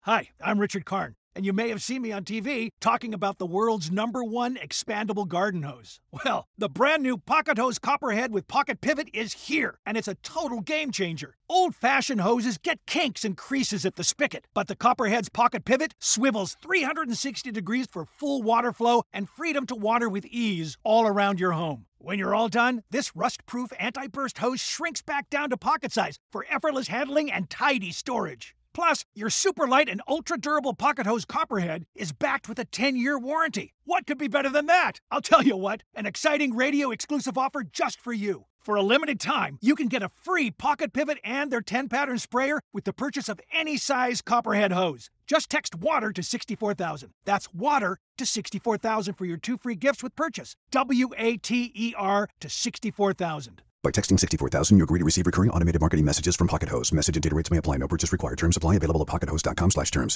Hi, I'm Richard Karn, and you may have seen me on TV talking about the world's #1 expandable garden hose. Well, the brand new Pocket Hose Copperhead with Pocket Pivot is here, and it's a total game changer. Old-fashioned hoses get kinks and creases at the spigot, but the Copperhead's Pocket Pivot swivels 360 degrees for full water flow and freedom to water with ease all around your home. When you're all done, this rust-proof anti-burst hose shrinks back down to pocket size for effortless handling and tidy storage. Plus, your super light and ultra-durable Pocket Hose Copperhead is backed with a 10-year warranty. What could be better than that? I'll tell you what, an exciting radio-exclusive offer just for you. For a limited time, you can get a free Pocket Pivot and their 10-pattern sprayer with the purchase of any size Copperhead hose. Just text WATER to 64,000. That's WATER to 64,000 for your 2 free gifts with purchase. WATER to 64,000. By texting 64,000, you agree to receive recurring automated marketing messages from Pocket Hose. Message and data rates may apply. No purchase required. Terms apply. Available at pockethose.com/terms.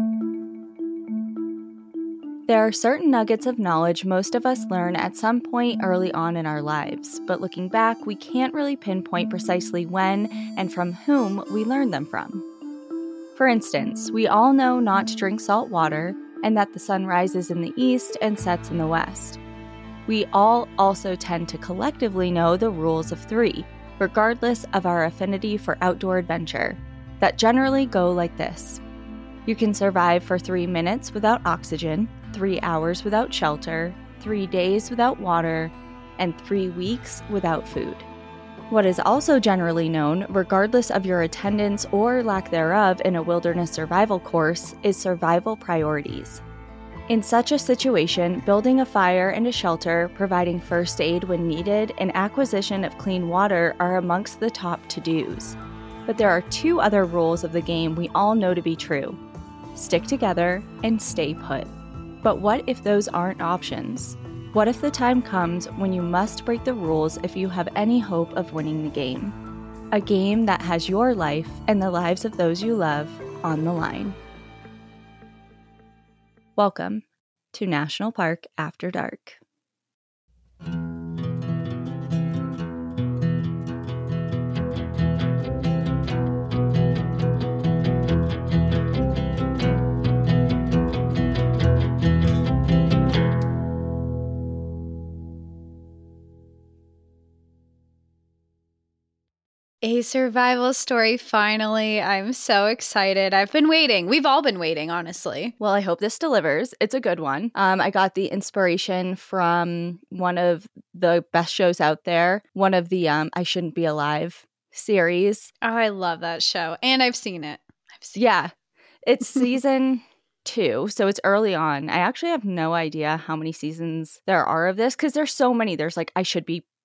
There are certain nuggets of knowledge most of us learn at some point early on in our lives, but looking back, we can't really pinpoint precisely when and from whom we learned them from. For instance, we all know not to drink salt water and that the sun rises in the east and sets in the west. We all also tend to collectively know the rules of 3, regardless of our affinity for outdoor adventure, that generally go like this. You can survive for 3 minutes without oxygen, 3 hours without shelter, 3 days without water, and 3 weeks without food. What is also generally known, regardless of your attendance or lack thereof in a wilderness survival course, is survival priorities. In such a situation, building a fire and a shelter, providing first aid when needed, and acquisition of clean water are amongst the top to-dos. But there are 2 other rules of the game we all know to be true. Stick together and stay put. But what if those aren't options? What if the time comes when you must break the rules if you have any hope of winning the game? A game that has your life and the lives of those you love on the line. Welcome to National Park After Dark. A survival story, finally. I'm so excited. I've been waiting. We've all been waiting, honestly. Well, I hope this delivers. It's a good one. I got the inspiration from one of the best shows out there, one of the I Shouldn't Be Alive series. Oh, I love that show. And I've seen it. Yeah. It's season 2, so it's early on. I actually have no idea how many seasons there are of this because there's so many. There's like I should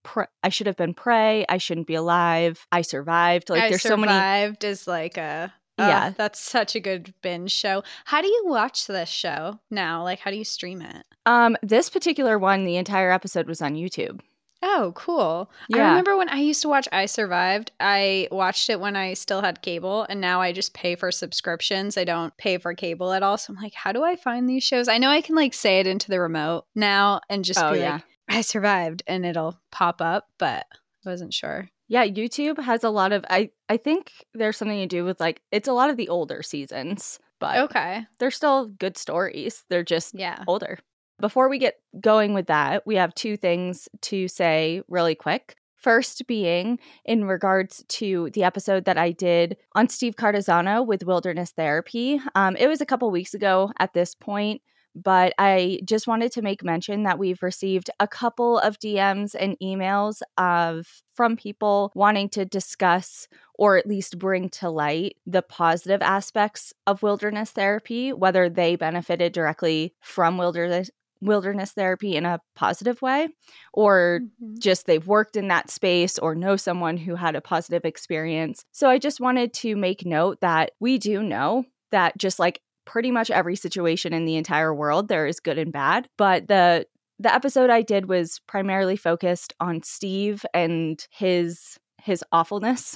have been prey. I shouldn't be alive. I survived. Like there's so many. Survived is like a yeah. That's such a good binge show. How do you watch this show now? Like how do you stream it? This particular one, the entire episode was on YouTube. Oh, cool. Yeah. I remember when I used to watch I Survived, I watched it when I still had cable, and now I just pay for subscriptions. I don't pay for cable at all. So I'm like, how do I find these shows? I know I can like say it into the remote now and just be like, I survived, and it'll pop up, but I wasn't sure. Yeah, YouTube has a lot of, I think there's something to do with like, it's a lot of the older seasons, but okay, they're still good stories. They're just older. Before we get going with that, we have 2 things to say really quick. First being in regards to the episode that I did on Steve Cardizano with Wilderness Therapy. It was a couple weeks ago at this point, but I just wanted to make mention that we've received a couple of DMs and emails from people wanting to discuss or at least bring to light the positive aspects of wilderness therapy, whether they benefited directly from wilderness therapy in a positive way, or just they've worked in that space or know someone who had a positive experience. So I just wanted to make note that we do know that just like pretty much every situation in the entire world, there is good and bad. But the episode I did was primarily focused on Steve and his awfulness.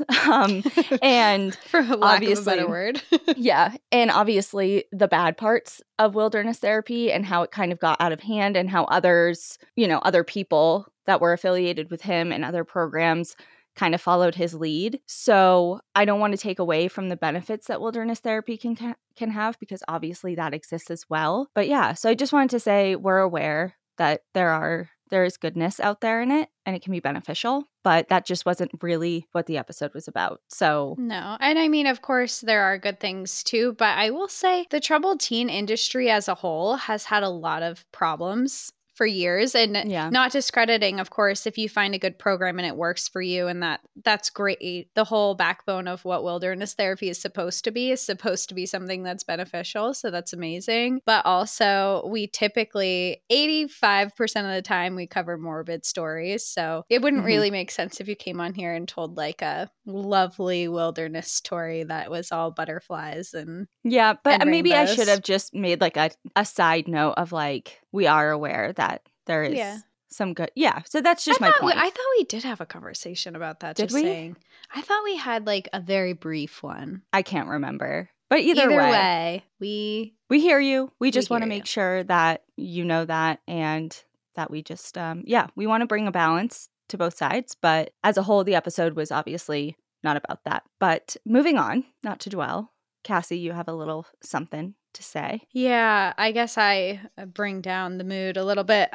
And for lack of a better word. Yeah. And obviously the bad parts of wilderness therapy and how it kind of got out of hand and how others, other people that were affiliated with him and other programs kind of followed his lead. So I don't want to take away from the benefits that wilderness therapy can have, because obviously that exists as well. But yeah, so I just wanted to say we're aware that there is goodness out there in it and it can be beneficial, but that just wasn't really what the episode was about. So no. And I mean, of course, there are good things too, but I will say the troubled teen industry as a whole has had a lot of problems for years, and not discrediting, of course, if you find a good program and it works for you, and that's great. The whole backbone of what wilderness therapy is supposed to be something that's beneficial. So that's amazing. But also we typically 85% of the time we cover morbid stories. So it wouldn't really make sense if you came on here and told like a lovely wilderness story that was all butterflies and maybe I should have just made like a side note of like, we are aware that there is some good. Yeah. So that's just my point. I thought we did have a conversation about that. Did we? Saying. I thought we had like a very brief one. I can't remember. But either way, we hear you. We just want to make sure that you know that, and that we just, we want to bring a balance to both sides. But as a whole, the episode was obviously not about that. But moving on, not to dwell. Cassie, you have a little something to say. Yeah, I guess I bring down the mood a little bit.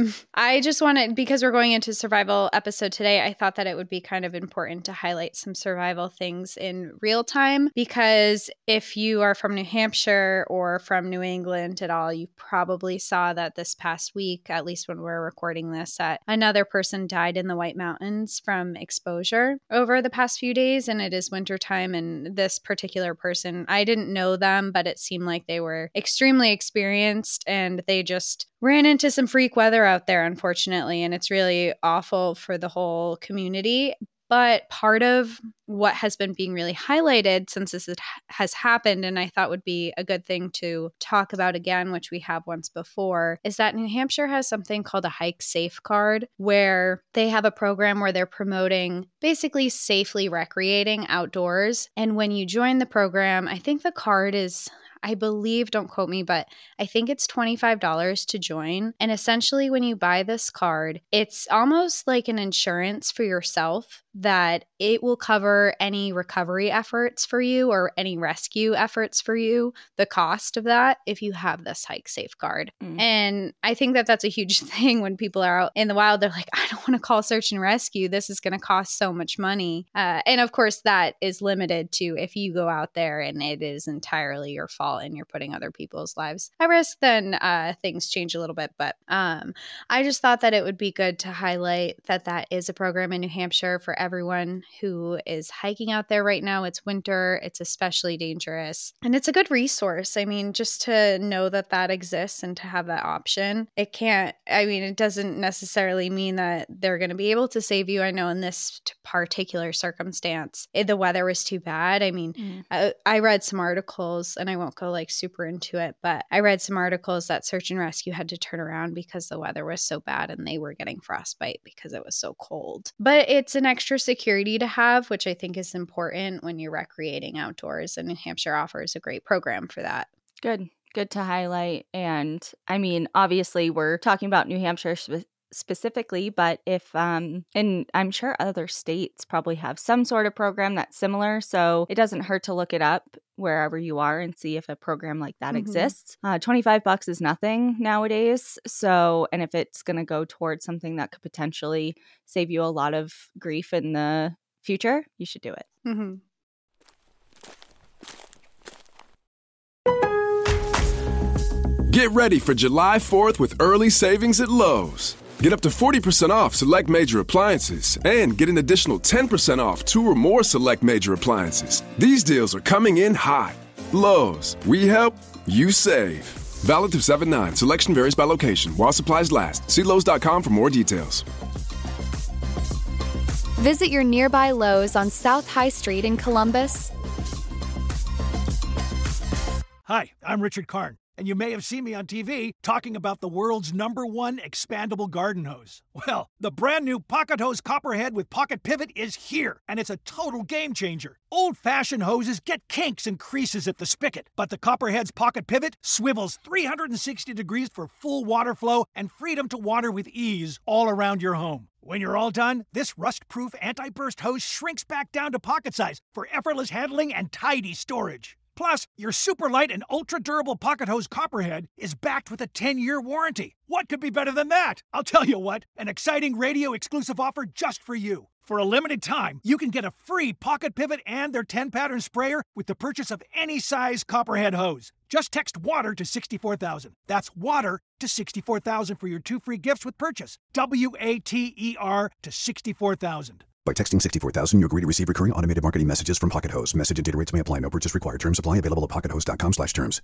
I just wanted, because we're going into survival episode today, I thought that it would be kind of important to highlight some survival things in real time, because if you are from New Hampshire or from New England at all, you probably saw that this past week, at least when we're recording this, that another person died in the White Mountains from exposure over the past few days, and it is wintertime, and this particular person, I didn't know them, but it seemed like they were extremely experienced, and they just ran into some freak weather out there, unfortunately. And it's really awful for the whole community. But part of what has been being really highlighted since this has happened, and I thought would be a good thing to talk about again, which we have once before, is that New Hampshire has something called a Hike Safe card, where they have a program where they're promoting basically safely recreating outdoors. And when you join the program, I think the card is, I believe, don't quote me, but I think it's $25 to join. And essentially when you buy this card, it's almost like an insurance for yourself that it will cover any recovery efforts for you or any rescue efforts for you, the cost of that, if you have this Hike Safe card. And I think that that's a huge thing when people are out in the wild. They're like, I don't want to call search and rescue. This is going to cost so much money. And of course, that is limited to if you go out there and it is entirely your fault and you're putting other people's lives at risk, then things change a little bit. But I just thought that it would be good to highlight that that is a program in New Hampshire for everyone who is hiking out there right now. It's winter. It's especially dangerous. And it's a good resource. I mean, just to know that that exists and to have that option, it doesn't necessarily mean that they're going to be able to save you. I know in this particular circumstance, the weather was too bad. I mean, I read some articles, and I won't go like super into it, but I read some articles that search and rescue had to turn around because the weather was so bad and they were getting frostbite because it was so cold. But it's an extra security to have, which I think is important when you're recreating outdoors, and New Hampshire offers a great program for that. Good to highlight. And I mean, obviously we're talking about New Hampshire specifically, but if and I'm sure other states probably have some sort of program that's similar, so it doesn't hurt to look it up wherever you are and see if a program like that exists. $25 is nothing nowadays, so, and if it's going to go towards something that could potentially save you a lot of grief in the future, you should do it. Get ready for July 4th with early savings at Lowe's. Get up to 40% off select major appliances and get an additional 10% off 2 or more select major appliances. These deals are coming in hot. Lowe's, we help, you save. Valid through 7/9. Selection varies by location. While supplies last. See Lowe's.com for more details. Visit your nearby Lowe's on South High Street in Columbus. Hi, I'm Richard Karn. and you may have seen me on TV talking about the world's #1 expandable garden hose. Well, the brand new Pocket Hose Copperhead with Pocket Pivot is here, and it's a total game changer. Old-fashioned hoses get kinks and creases at the spigot, but the Copperhead's Pocket Pivot swivels 360 degrees for full water flow and freedom to water with ease all around your home. When you're all done, this rust-proof anti-burst hose shrinks back down to pocket size for effortless handling and tidy storage. Plus, your super light and ultra-durable Pocket Hose Copperhead is backed with a 10-year warranty. What could be better than that? I'll tell you what, an exciting radio-exclusive offer just for you. For a limited time, you can get a free Pocket Pivot and their 10-pattern sprayer with the purchase of any size Copperhead hose. Just text WATER to 64,000. That's WATER to 64,000 for your 2 free gifts with purchase. WATER to 64,000. By texting 64,000, you agree to receive recurring automated marketing messages from Pocket Hose. Message and data rates may apply. No purchase required. Terms apply. Available at pockethose.com/terms.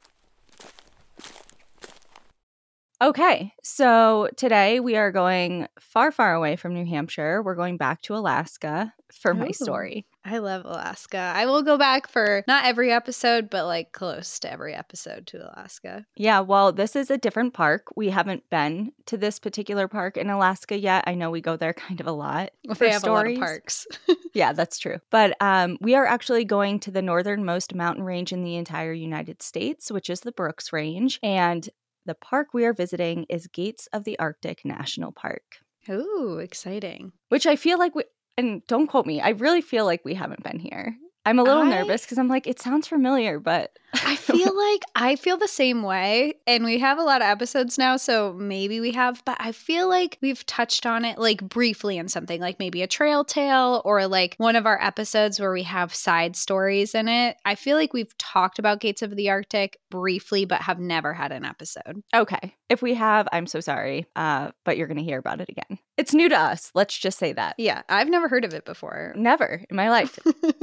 Okay, so today we are going far, far away from New Hampshire. We're going back to Alaska for my story. I love Alaska. I will go back for not every episode, but like close to every episode to Alaska. Yeah, well, this is a different park. We haven't been to this particular park in Alaska yet. I know we go there kind of a lot. Well, they have stories. A lot of parks. Yeah, that's true. But we are actually going to the northernmost mountain range in the entire United States, which is the Brooks Range. And the park we are visiting is Gates of the Arctic National Park. Ooh, exciting. Which I feel like and don't quote me, I really feel like we haven't been here. I'm a little nervous because I'm like, it sounds familiar, but I feel like I feel the same way. And we have a lot of episodes now, so maybe we have, but I feel like we've touched on it like briefly in something, like maybe a trail tale or like one of our episodes where we have side stories in it. I feel like we've talked about Gates of the Arctic briefly, but have never had an episode. Okay. If we have, I'm so sorry, but you're going to hear about it again. It's new to us. Let's just say that. Yeah, I've never heard of it before. Never in my life.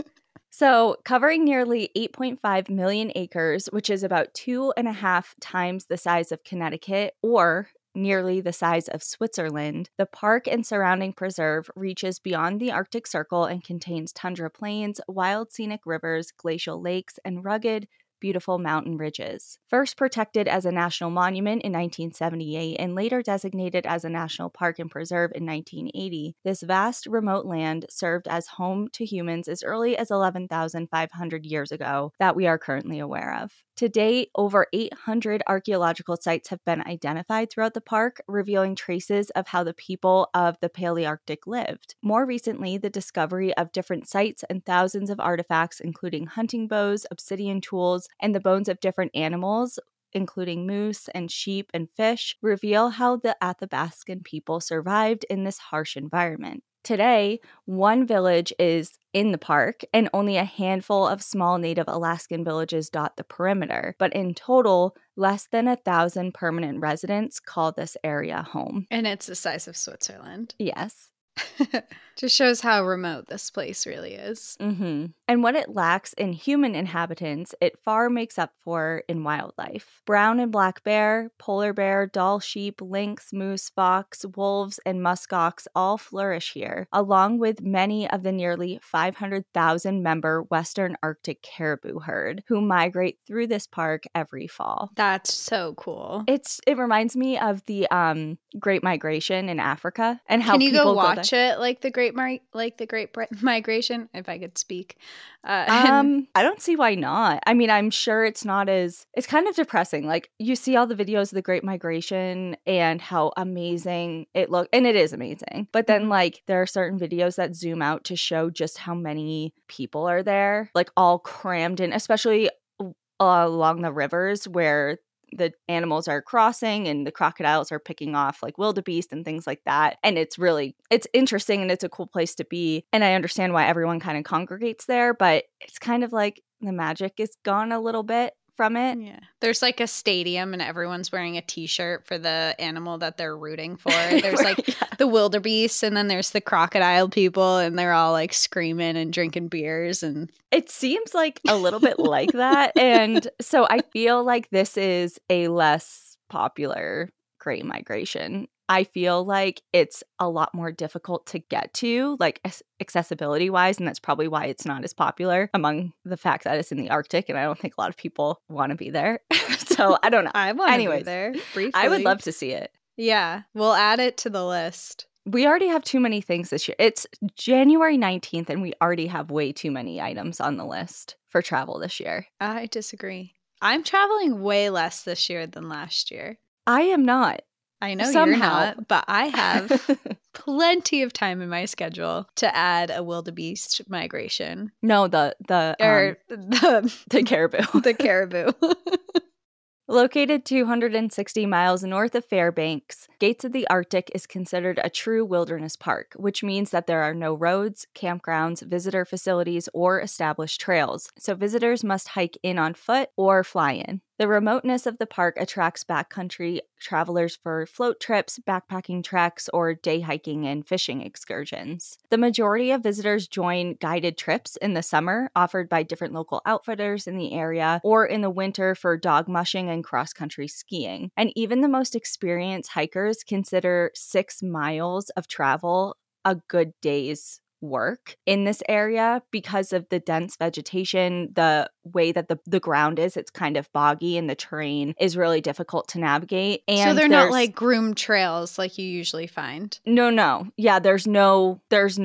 So, covering nearly 8.5 million acres, which is about 2.5 times the size of Connecticut, or nearly the size of Switzerland, the park and surrounding preserve reaches beyond the Arctic Circle and contains tundra plains, wild scenic rivers, glacial lakes, and rugged, beautiful mountain ridges. First protected as a national monument in 1978 and later designated as a national park and preserve in 1980, this vast remote land served as home to humans as early as 11,500 years ago that we are currently aware of. To date, over 800 archaeological sites have been identified throughout the park, revealing traces of how the people of the Palearctic lived. More recently, the discovery of different sites and thousands of artifacts, including hunting bows, obsidian tools, and the bones of different animals, including moose and sheep and fish, reveal how the Athabascan people survived in this harsh environment. Today, one village is in the park, and only a handful of small native Alaskan villages dot the perimeter. But in total, less than 1,000 permanent residents call this area home. And it's the size of Switzerland. Yes. Just shows how remote this place really is. Mm-hmm. And what it lacks in human inhabitants, it far makes up for in wildlife. Brown and black bear, polar bear, Dall sheep, lynx, moose, fox, wolves, and muskox all flourish here, along with many of the nearly 500,000 member Western Arctic caribou herd who migrate through this park every fall. That's so cool. It reminds me of the Great Migration in Africa and how Can you people go watch it like the Great Migration, if I could speak? I don't see why not. I mean, I'm sure it's not as, it's kind of depressing. Like, you see all the videos of the Great Migration and how amazing it looked, and it is amazing. But then, like, there are certain videos that zoom out to show just how many people are there, like all crammed in, especially along the rivers where the animals are crossing and the crocodiles are picking off like wildebeest and things like that. And it's interesting and it's a cool place to be. And I understand why everyone kind of congregates there, but it's kind of like the magic is gone a little bit from it. Yeah. There's like a stadium and everyone's wearing a t-shirt for the animal that they're rooting for. There's like the wildebeest and then there's the crocodile people and they're all like screaming and drinking beers, and it seems like a little bit like that. And so I feel like this is a less popular Great Migration I feel like it's a lot more difficult to get to, like accessibility wise. And that's probably why it's not as popular among the fact that it's in the Arctic. And I don't think a lot of people want to be there. So I don't know. I want to be there briefly. I would love to see it. Yeah, we'll add it to the list. We already have too many things this year. It's January 19th and we already have way too many items on the list for travel this year. I disagree. I'm traveling way less this year than last year. I am not. I know Somehow. You're not, but I have plenty of time in my schedule to add a wildebeest migration. No, the caribou. The caribou. Located 260 miles north of Fairbanks, Gates of the Arctic is considered a true wilderness park, which means that there are no roads, campgrounds, visitor facilities, or established trails, so visitors must hike in on foot or fly in. The remoteness of the park attracts backcountry travelers for float trips, backpacking treks, or day hiking and fishing excursions. The majority of visitors join guided trips in the summer, offered by different local outfitters in the area, or in the winter for dog mushing and cross-country skiing. And even the most experienced hikers consider 6 miles of travel a good day's work in this area because of the dense vegetation, the way that the ground is. It's kind of boggy and the terrain is really difficult to navigate. And so they're not like groomed trails like you usually find? No. Yeah, there's no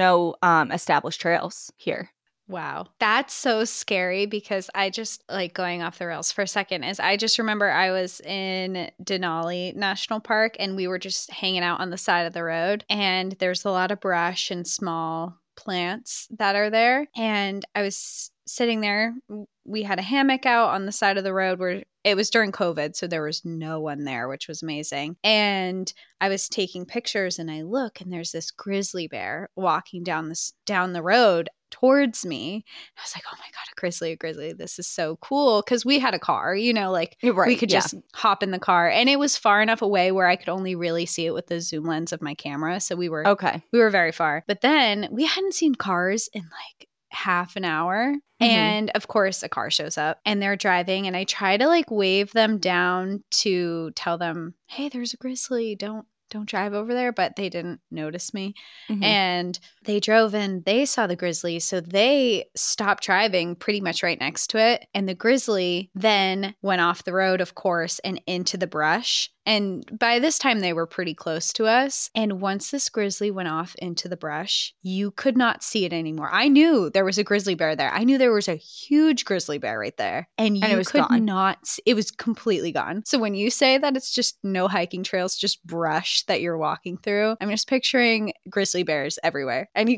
established trails here. Wow. That's so scary because I just like going off the rails for a second is I just remember I was in Denali National Park and we were just hanging out on the side of the road and there's a lot of brush and small plants that are there. And I was sitting there. We had a hammock out on the side of the road where it was during COVID, so there was no one there, which was amazing. And I was taking pictures and I look and there's this grizzly bear walking down the road towards me. I was like, oh my God, a grizzly. This is so cool. Because we had a car, like we could just hop in the car. And it was far enough away where I could only really see it with the zoom lens of my camera. So we were very far. But then we hadn't seen cars in like half an hour. Mm-hmm. And of course a car shows up and they're driving and I try to like wave them down to tell them, hey, there's a grizzly. Don't drive over there, but they didn't notice me. Mm-hmm. And they drove and they saw the grizzly. So they stopped driving pretty much right next to it. And the grizzly then went off the road, of course, and into the brush. And by this time they were pretty close to us. And once this grizzly went off into the brush, you could not see it anymore. I knew there was a grizzly bear there. I knew there was a huge grizzly bear right there. And you could gone. It was completely gone. So when you say that it's just no hiking trails, just brush that you're walking through, I'm just picturing grizzly bears everywhere. And you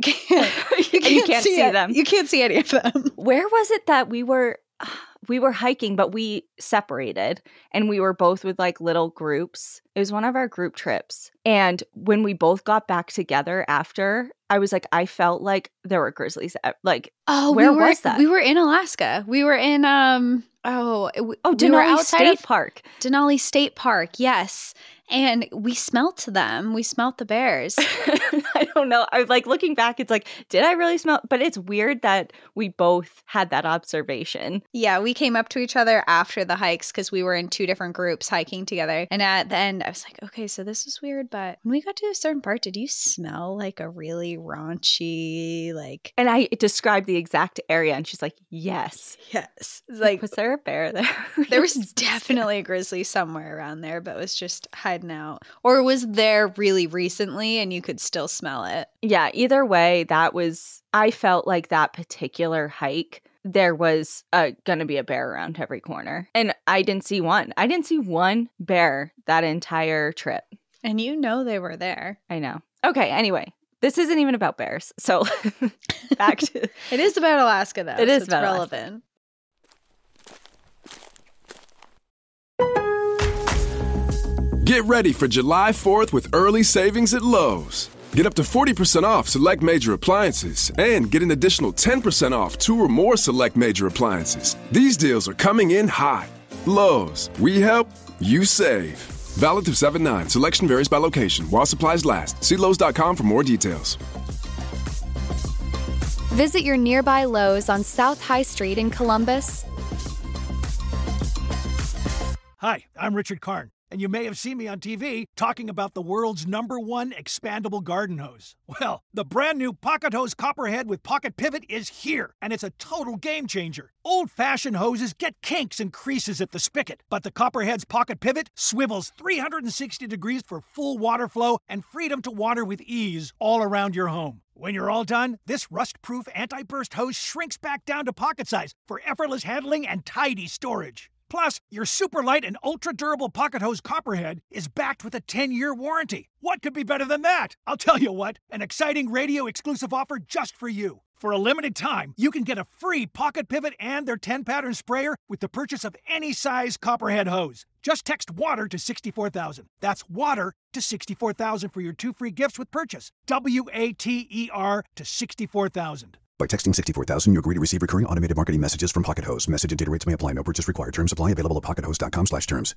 can't see them. You can't see any of them. Where was it that we were hiking, but we separated and we were both with like little groups. It was one of our group trips. And when we both got back together after, I was like, I felt like there were grizzlies. Like, where was that? We were in Alaska. We were in, Denali State Park. Denali State Park, yes. And we smelt them. We smelt the bears. I don't know. I was like looking back, it's like, did I really smell? But it's weird that we both had that observation. Yeah, we came up to each other after the hikes because we were in 2 different groups hiking together. And at the end, I was like, okay, so this is weird. But when we got to a certain part, did you smell like a really raunchy, like... And I described the exact area and she's like, yes. Yes. Like, was there a bear there? There was definitely a grizzly somewhere around there, but it was just hiding out. Or was there really recently and you could still smell it? Yeah, either way, I felt like that particular hike, there was going to be a bear around every corner. And I didn't see one. I didn't see one bear that entire trip. And they were there. I know. Okay, anyway. This isn't even about bears. So back to... It is about Alaska, though. It is about relevant. Get ready for July 4th with early savings at Lowe's. Get up to 40% off select major appliances and get an additional 10% off 2 or more select major appliances. These deals are coming in hot. Lowe's, we help, you save. Valid through 7/9. Selection varies by location. While supplies last. See Lowe's.com for more details. Visit your nearby Lowe's on South High Street in Columbus. Hi, I'm Richard Karn. and you may have seen me on TV talking about the world's #1 expandable garden hose. Well, the brand new Pocket Hose Copperhead with Pocket Pivot is here, and it's a total game changer. Old-fashioned hoses get kinks and creases at the spigot, but the Copperhead's Pocket Pivot swivels 360 degrees for full water flow and freedom to water with ease all around your home. When you're all done, this rust-proof anti-burst hose shrinks back down to pocket size for effortless handling and tidy storage. Plus, your super light and ultra-durable Pocket Hose Copperhead is backed with a 10-year warranty. What could be better than that? I'll tell you what, an exciting radio-exclusive offer just for you. For a limited time, you can get a free Pocket Pivot and their 10-pattern sprayer with the purchase of any size Copperhead hose. Just text WATER to 64,000. That's WATER to 64,000 for your 2 free gifts with purchase. WATER to 64,000. By texting 64,000, you agree to receive recurring automated marketing messages from Pocket Hose. Message and data rates may apply. No purchase required. Terms apply. Available at pockethose.com/terms.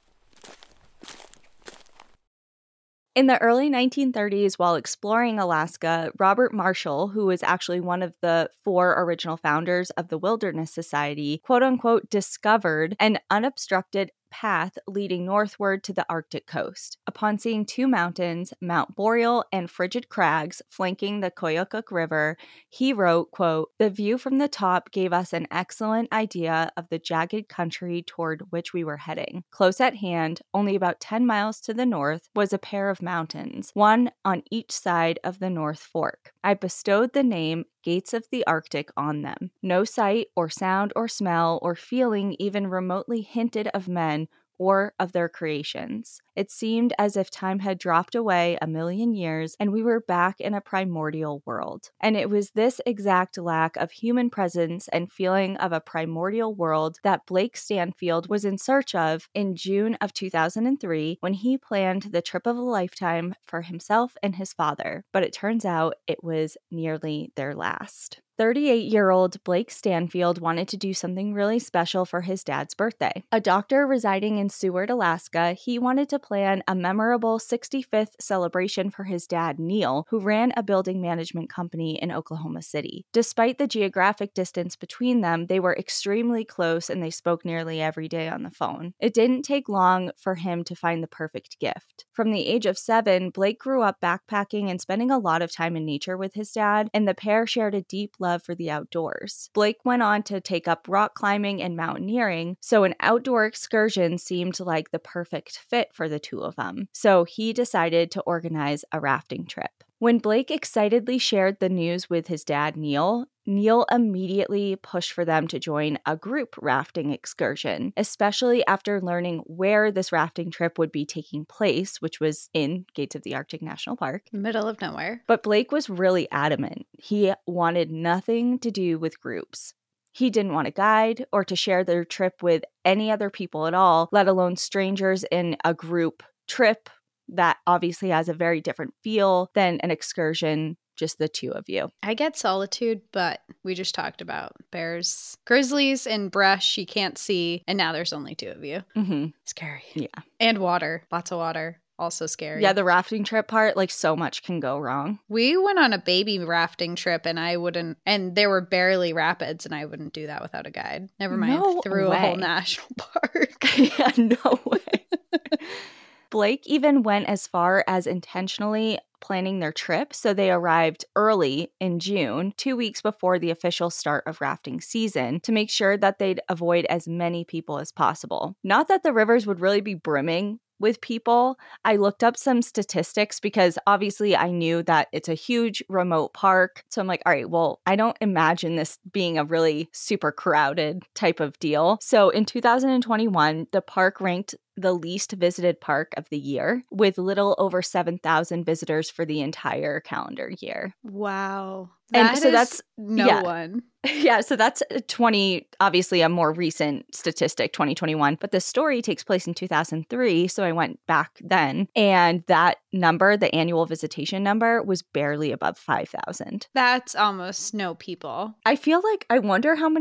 In the early 1930s, while exploring Alaska, Robert Marshall, who was actually one of the 4 original founders of the Wilderness Society, quote-unquote, discovered an unobstructed path leading northward to the Arctic coast. Upon seeing 2 mountains, Mount Boreal and Frigid Crags, flanking the Koyukuk River, he wrote, quote, "The view from the top gave us an excellent idea of the jagged country toward which we were heading. Close at hand, only about 10 miles to the north, was a pair of mountains, one on each side of the North Fork. I bestowed the name Gates of the Arctic on them. No sight or sound or smell or feeling even remotely hinted of men or of their creations. It seemed as if time had dropped away 1,000,000 years and we were back in a primordial world. And it was this exact lack of human presence and feeling of a primordial world that Blake Stanfield was in search of in June of 2003 when he planned the trip of a lifetime for himself and his father. But it turns out it was nearly their last. 38-year-old Blake Stanfield wanted to do something really special for his dad's birthday. A doctor residing in Seward, Alaska, he wanted to plan a memorable 65th celebration for his dad, Neil, who ran a building management company in Oklahoma City. Despite the geographic distance between them, they were extremely close and they spoke nearly every day on the phone. It didn't take long for him to find the perfect gift. From the age of 7, Blake grew up backpacking and spending a lot of time in nature with his dad, and the pair shared a deep love for the outdoors. Blake went on to take up rock climbing and mountaineering, so an outdoor excursion seemed like the perfect fit for the two of them. So he decided to organize a rafting trip. When Blake excitedly shared the news with his dad, Neil immediately pushed for them to join a group rafting excursion, especially after learning where this rafting trip would be taking place, which was in Gates of the Arctic National Park. Middle of nowhere. But Blake was really adamant. He wanted nothing to do with groups. He didn't want a guide or to share their trip with any other people at all, let alone strangers in a group trip that obviously has a very different feel than an excursion, just the two of you. I get solitude, but we just talked about bears, grizzlies, and brush you can't see, and now there's only 2 of you. Mm-hmm. Scary. Yeah. And water. Lots of water. Also scary. Yeah, the rafting trip part, like so much can go wrong. We went on a baby rafting trip and there were barely rapids, and I wouldn't do that without a guide. Never mind through a whole national park. Yeah, no way. Blake even went as far as intentionally planning their trip, so they arrived early in June, 2 weeks before the official start of rafting season, to make sure that they'd avoid as many people as possible. Not that the rivers would really be brimming with people. I looked up some statistics because obviously I knew that it's a huge remote park. So I'm like, all right, well, I don't imagine this being a really super crowded type of deal. So in 2021, the park ranked the least visited park of the year, with little over 7,000 visitors for the entire calendar year. Wow. And so that's one. Yeah, so that's obviously a more recent statistic, 2021. But the story takes place in 2003, so I went back then. And that number, the annual visitation number, was barely above 5,000. That's almost no people. I feel like, I wonder how many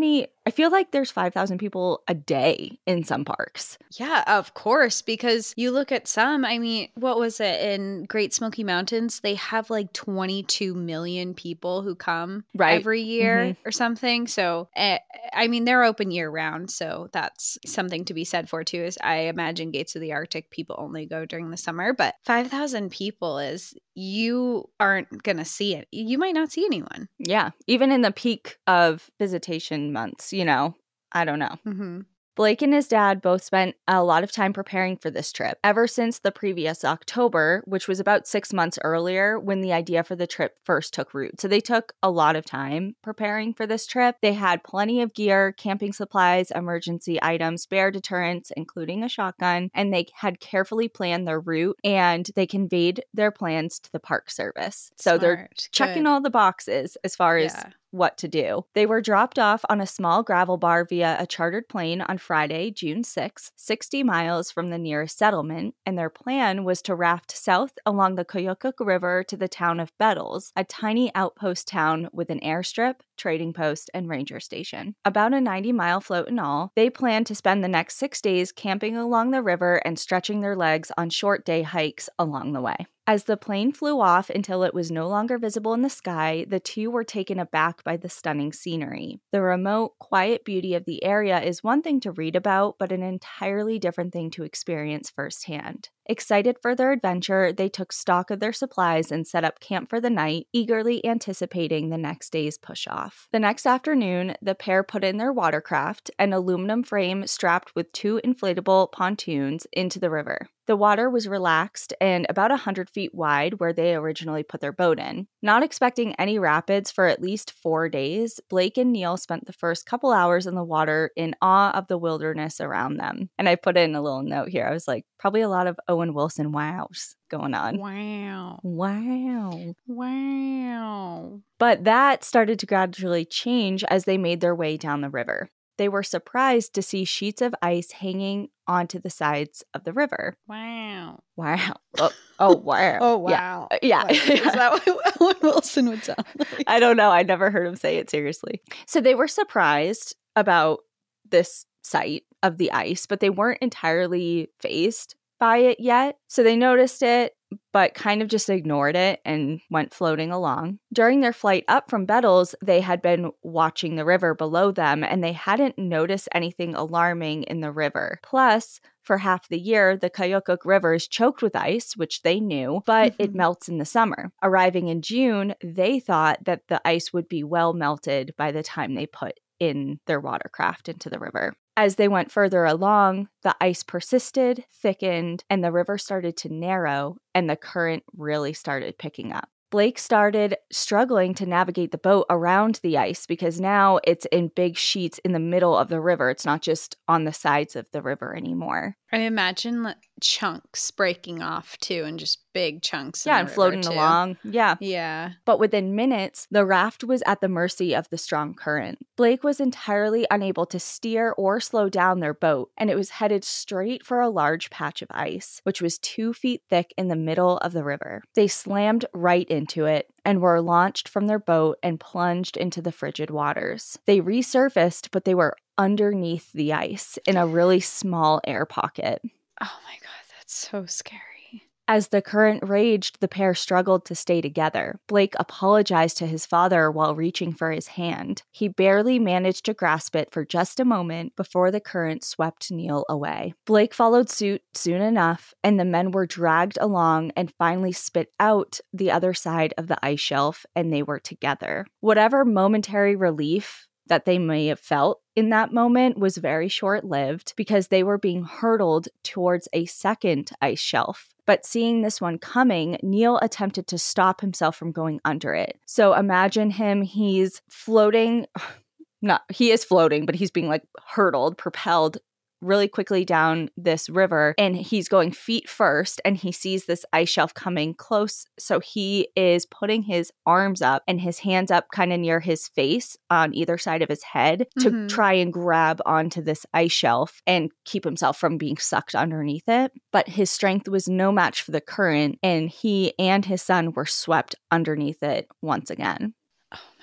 I feel like there's 5,000 people a day in some parks. Yeah, of course, because you look at some, I mean, what was it in Great Smoky Mountains? They have like 22 million people who come every year or something. So, I mean, they're open year round. So that's something to be said for too, is I imagine Gates of the Arctic people only go during the summer, but 5,000 people is, you aren't going to see it. You might not see anyone. Yeah. Even in the peak of visitation months, you know, I don't know. Mm-hmm. Blake and his dad both spent a lot of time preparing for this trip, ever since the previous October, which was about 6 months earlier when the idea for the trip first took root. So they took a lot of time preparing for this trip. They had plenty of gear, camping supplies, emergency items, bear deterrents, including a shotgun, and they had carefully planned their route, and they conveyed their plans to the Park Service. So they're checking all the boxes as far as what to do. They were dropped off on a small gravel bar via a chartered plane on Friday, June 6, 60 miles from the nearest settlement, and their plan was to raft south along the Koyukuk River to the town of Bettles, a tiny outpost town with an airstrip, trading post, and ranger station. About a 90-mile float in all, they planned to spend the next 6 days camping along the river and stretching their legs on short day hikes along the way. As the plane flew off until it was no longer visible in the sky, the two were taken aback by the stunning scenery. The remote, quiet beauty of the area is one thing to read about, but an entirely different thing to experience firsthand. Excited for their adventure, they took stock of their supplies and set up camp for the night, eagerly anticipating the next day's push-off. The next afternoon, the pair put in their watercraft, an aluminum frame strapped with 2 inflatable pontoons, into the river. The water was relaxed and about 100 feet wide where they originally put their boat in. Not expecting any rapids for at least 4 days, Blake and Neil spent the first couple hours in the water in awe of the wilderness around them. And I put in a little note here. I was like, probably a lot of Owen Wilson wows going on. Wow. Wow. Wow. But that started to gradually change as they made their way down the river. They were surprised to see sheets of ice hanging onto the sides of the river. Wow. Wow. Oh wow. Oh, wow. Yeah. Like, is that what Owen Wilson would sound like? I don't know. I never heard him say it seriously. So they were surprised about this sight of the ice, but they weren't entirely fazed by it yet. So they noticed it, but kind of just ignored it and went floating along. During their flight up from Bettles, they had been watching the river below them, and they hadn't noticed anything alarming in the river. Plus, for half the year, the Koyukuk River is choked with ice, which they knew, but it melts in the summer. Arriving in June, they thought that the ice would be well melted by the time they put in their watercraft into the river. As they went further along, the ice persisted, thickened, and the river started to narrow, and the current really started picking up. Blake started struggling to navigate the boat around the ice because now it's in big sheets in the middle of the river. It's not just on the sides of the river anymore. I imagine chunks breaking off too, and just big chunks. Yeah, and floating along. Yeah. Yeah. But within minutes, the raft was at the mercy of the strong current. Blake was entirely unable to steer or slow down their boat, and it was headed straight for a large patch of ice, which was 2 feet thick in the middle of the river. They slammed right into it and were launched from their boat and plunged into the frigid waters. They resurfaced, but they were underneath the ice in a really small air pocket. Oh my God, that's so scary. As the current raged, the pair struggled to stay together. Blake apologized to his father while reaching for his hand. He barely managed to grasp it for just a moment before the current swept Neil away. Blake followed suit soon enough, and the men were dragged along and finally spit out the other side of the ice shelf, and they were together. Whatever momentary relief that they may have felt in that moment was very short-lived because they were being hurtled towards a second ice shelf. But seeing this one coming, Neil attempted to stop himself from going under it. So imagine him, he's floating, he is floating, but he's being like hurtled, propelled really quickly down this river, and he's going feet first, and he sees this ice shelf coming close, so he is putting his arms up and his hands up kind of near his face on either side of his head to try and grab onto this ice shelf and keep himself from being sucked underneath it. But his strength was no match for the current, and he and his son were swept underneath it once again. Oh my God,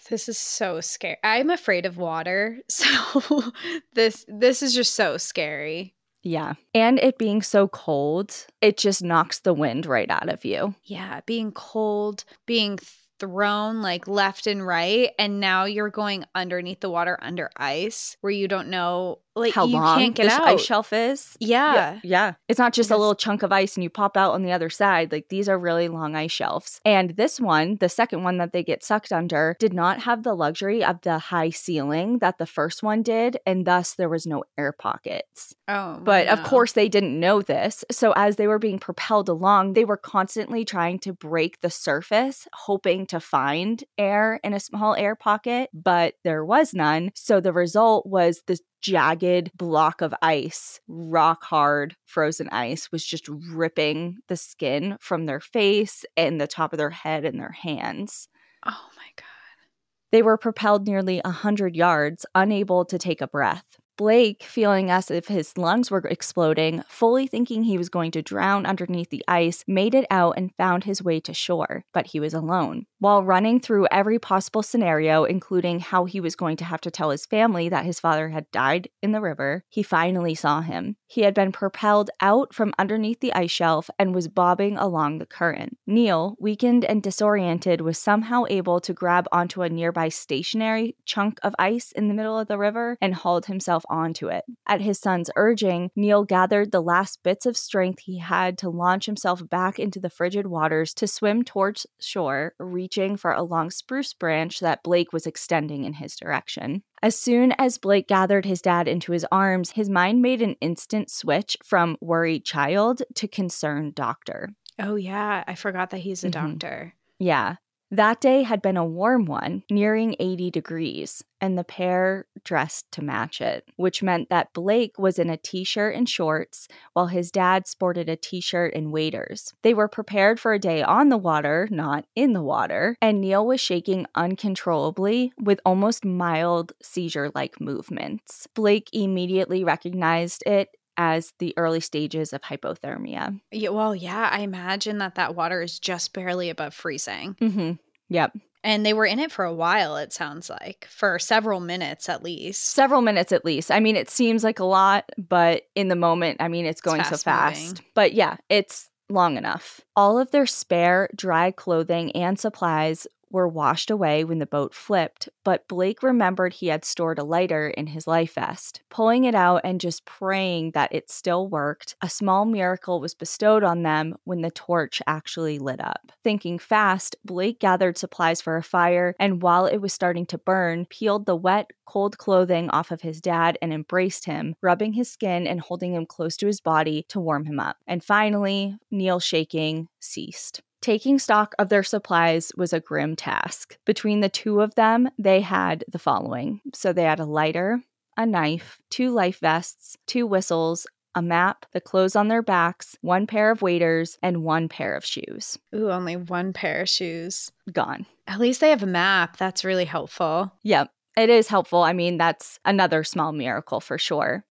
This is so scary. I'm afraid of water, so this is just so scary. Yeah. And it being so cold, it just knocks the wind right out of you. Yeah, being cold, being thrown like left and right, and now you're going underneath the water under ice where you don't know like how you long can't get this out. ice shelf is. Yeah. It's not just a little chunk of ice and you pop out on the other side. Like, these are really long ice shelves. And this one, the second one that they get sucked under, did not have the luxury of the high ceiling that the first one did, and thus there was no air pockets. But of course they didn't know this. So as they were being propelled along, they were constantly trying to break the surface, hoping to find air in a small air pocket, but there was none. So the result was this jagged block of ice, rock hard frozen ice, was just ripping the skin from their face and the top of their head and their hands. Oh my God. They were propelled nearly 100 yards, unable to take a breath. Blake, feeling as if his lungs were exploding, fully thinking he was going to drown underneath the ice, made it out and found his way to shore, but he was alone. While running through every possible scenario, including how he was going to have to tell his family that his father had died in the river, he finally saw him. He had been propelled out from underneath the ice shelf and was bobbing along the current. Neil, weakened and disoriented, was somehow able to grab onto a nearby stationary chunk of ice in the middle of the river and hauled himself onto it. At his son's urging, Neil gathered the last bits of strength he had to launch himself back into the frigid waters to swim towards shore, reaching for a long spruce branch that Blake was extending in his direction. As soon as Blake gathered his dad into his arms, his mind made an instant switch from worried child to concerned doctor. Oh yeah, I forgot that he's a doctor. Yeah. That day had been a warm one, nearing 80 degrees, and the pair dressed to match it, which meant that Blake was in a t-shirt and shorts, while his dad sported a t-shirt and waders. They were prepared for a day on the water, not in the water, and Neil was shaking uncontrollably with almost mild seizure-like movements. Blake immediately recognized it as the early stages of hypothermia. Yeah, well, yeah, I imagine that water is just barely above freezing. Yep. And they were in it for a while, it sounds like, for several minutes at least. Several minutes at least. I mean, it seems like a lot, but in the moment, I mean, it's going so fast. But yeah, it's long enough. All of their spare, dry clothing and supplies were washed away when the boat flipped, but Blake remembered he had stored a lighter in his life vest. Pulling it out and just praying that it still worked, a small miracle was bestowed on them when the torch actually lit up. Thinking fast, Blake gathered supplies for a fire, and while it was starting to burn, peeled the wet, cold clothing off of his dad and embraced him, rubbing his skin and holding him close to his body to warm him up. And finally, Neil's shaking ceased. Taking stock of their supplies was a grim task. Between the two of them, they had the following. So they had a lighter, a knife, 2 life vests, 2 whistles, a map, the clothes on their backs, 1 pair of waders, and 1 pair of shoes. Ooh, only 1 pair of shoes. Gone. At least they have a map. That's really helpful. Yep, it is helpful. I mean, that's another small miracle for sure.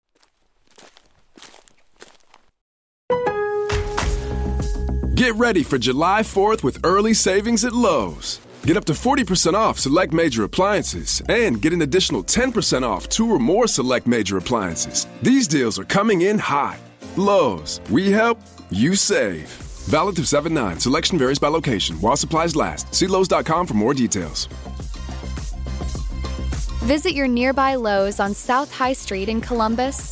Get ready for July 4th with early savings at Lowe's. Get up to 40% off select major appliances and get an additional 10% off 2 or more select major appliances. These deals are coming in hot. Lowe's, we help, you save. Valid through 7/9. Selection varies by location while supplies last. See Lowe's.com for more details. Visit your nearby Lowe's on South High Street in Columbus.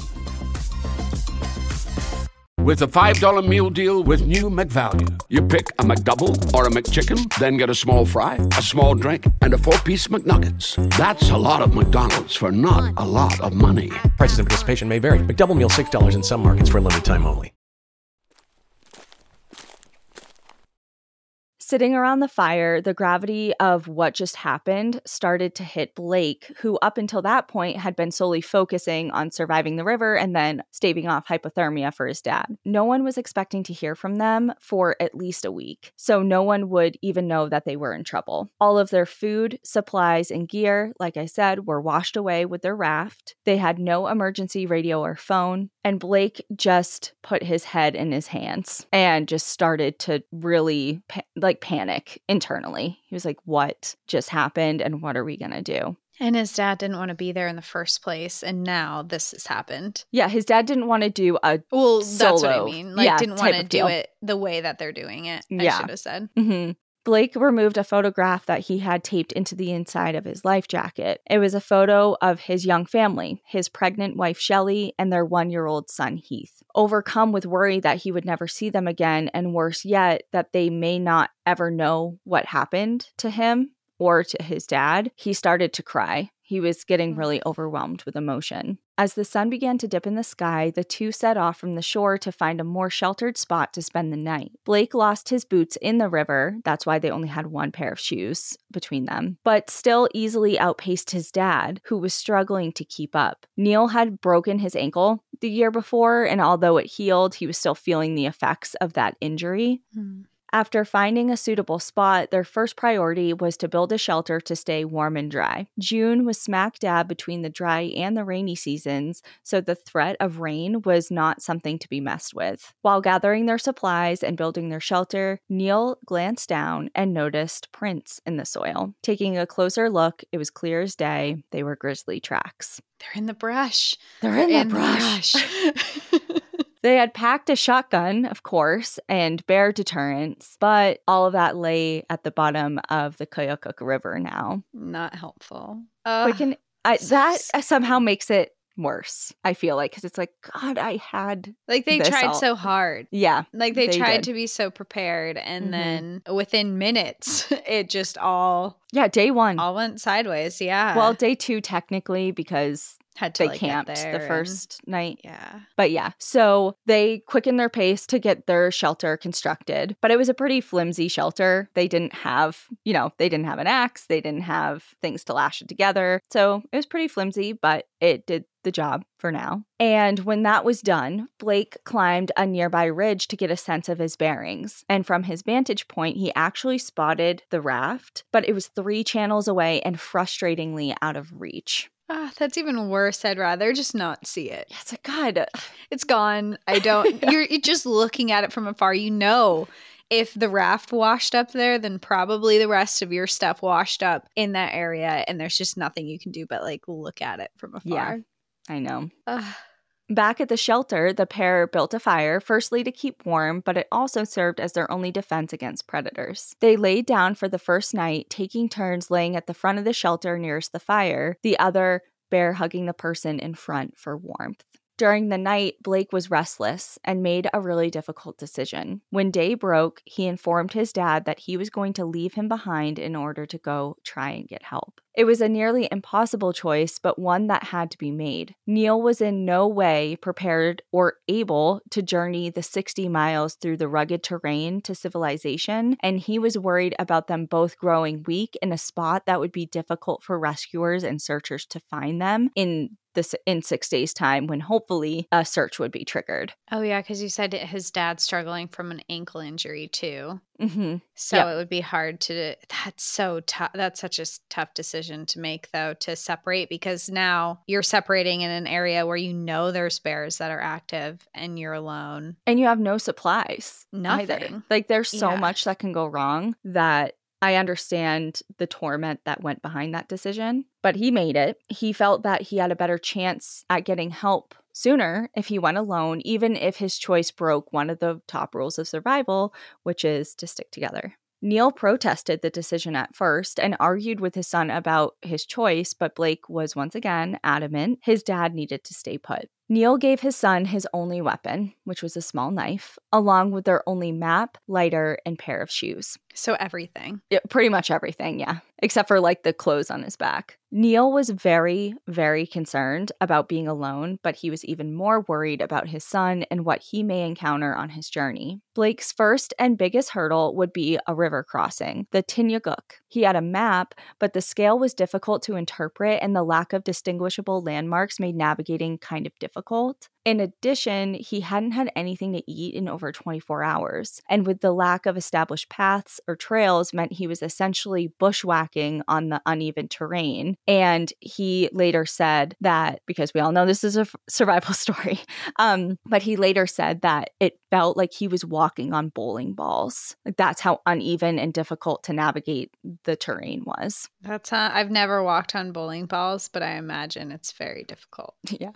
With a $5 meal deal with new McValue. You pick a McDouble or a McChicken, then get a small fry, a small drink, and a 4-piece McNuggets. That's a lot of McDonald's for not a lot of money. Prices and participation may vary. McDouble meal $6 in some markets for a limited time only. Sitting around the fire, the gravity of what just happened started to hit Blake, who up until that point had been solely focusing on surviving the river and then staving off hypothermia for his dad. No one was expecting to hear from them for at least a week, so no one would even know that they were in trouble. All of their food, supplies, and gear, like I said, were washed away with their raft. They had no emergency radio or phone, And Blake just put his head in his hands and just started to really panic internally. He was like, what just happened and what are we going to do? And his dad didn't want to be there in the first place, and now this has happened. Yeah, his dad didn't want to do a solo, that's what I mean. Like, didn't want to do it the way that they're doing it, I should have said. Mm-hmm. Blake removed a photograph that he had taped into the inside of his life jacket. It was a photo of his young family, his pregnant wife, Shelley, and their 1-year-old son, Heath. Overcome with worry that he would never see them again, and worse yet, that they may not ever know what happened to him or to his dad, he started to cry. He was getting really overwhelmed with emotion. As the sun began to dip in the sky, the two set off from the shore to find a more sheltered spot to spend the night. Blake lost his boots in the river. That's why they only had one pair of shoes between them, but still easily outpaced his dad, who was struggling to keep up. Neil had broken his ankle the year before, and although it healed, he was still feeling the effects of that injury. After finding a suitable spot, their first priority was to build a shelter to stay warm and dry. June was smack dab between the dry and the rainy seasons, so the threat of rain was not something to be messed with. While gathering their supplies and building their shelter, Neil glanced down and noticed prints in the soil. Taking a closer look, it was clear as day they were grizzly tracks. They're in the brush. They're in the brush. They had packed a shotgun, of course, and bear deterrents, but all of that lay at the bottom of the Koyukuk River now. Not helpful. That somehow makes it worse, I feel like, because it's like, God, I had like they tried so hard. Yeah. Like they tried to be so prepared, and then within minutes, it just all... Yeah, day one. All went sideways, yeah. Well, day two, technically, because... They camped the first night. Yeah. But yeah, so they quickened their pace to get their shelter constructed. But it was a pretty flimsy shelter. They didn't have, they didn't have an axe. They didn't have things to lash it together. So it was pretty flimsy, but it did the job for now. And when that was done, Blake climbed a nearby ridge to get a sense of his bearings. And from his vantage point, he actually spotted the raft, but it was 3 channels away and frustratingly out of reach. That's even worse. I'd rather just not see it. Yeah, it's like, God, it's gone. I don't, you're just looking at it from afar. If the raft washed up there, then probably the rest of your stuff washed up in that area. And there's just nothing you can do but look at it from afar. Yeah, I know. Back at the shelter, the pair built a fire, firstly to keep warm, but it also served as their only defense against predators. They laid down for the first night, taking turns laying at the front of the shelter nearest the fire, the other bear hugging the person in front for warmth. During the night, Blake was restless and made a really difficult decision. When day broke, he informed his dad that he was going to leave him behind in order to go try and get help. It was a nearly impossible choice, but one that had to be made. Neil was in no way prepared or able to journey the 60 miles through the rugged terrain to civilization, and he was worried about them both growing weak in a spot that would be difficult for rescuers and searchers to find them in 6 days' time, when hopefully a search would be triggered. Oh, yeah, because you said his dad's struggling from an ankle injury, too. Mm-hmm. So it would be hard to... That's so tough. That's such a tough decision to make, though, to separate, because now you're separating in an area where there's bears that are active, and you're alone. And you have no supplies. Nothing. Either. There's so much that can go wrong that... I understand the torment that went behind that decision, but he made it. He felt that he had a better chance at getting help sooner if he went alone, even if his choice broke one of the top rules of survival, which is to stick together. Neil protested the decision at first and argued with his son about his choice, but Blake was once again adamant his dad needed to stay put. Neil gave his son his only weapon, which was a small knife, along with their only map, lighter, and pair of shoes. So everything. Yeah, pretty much everything, yeah. Except for the clothes on his back. Neil was very, very concerned about being alone, but he was even more worried about his son and what he may encounter on his journey. Blake's first and biggest hurdle would be a river crossing, the Tinyaguk. He had a map, but the scale was difficult to interpret and the lack of distinguishable landmarks made navigating kind of difficult. In addition, he hadn't had anything to eat in over 24 hours, and with the lack of established paths or trails meant he was essentially bushwhacking on the uneven terrain. And he later said that, because we all know this is a survival story, but he later said that it felt like he was walking on bowling balls. Like, that's how uneven and difficult to navigate the terrain was. I've never walked on bowling balls, but I imagine it's very difficult. Yeah.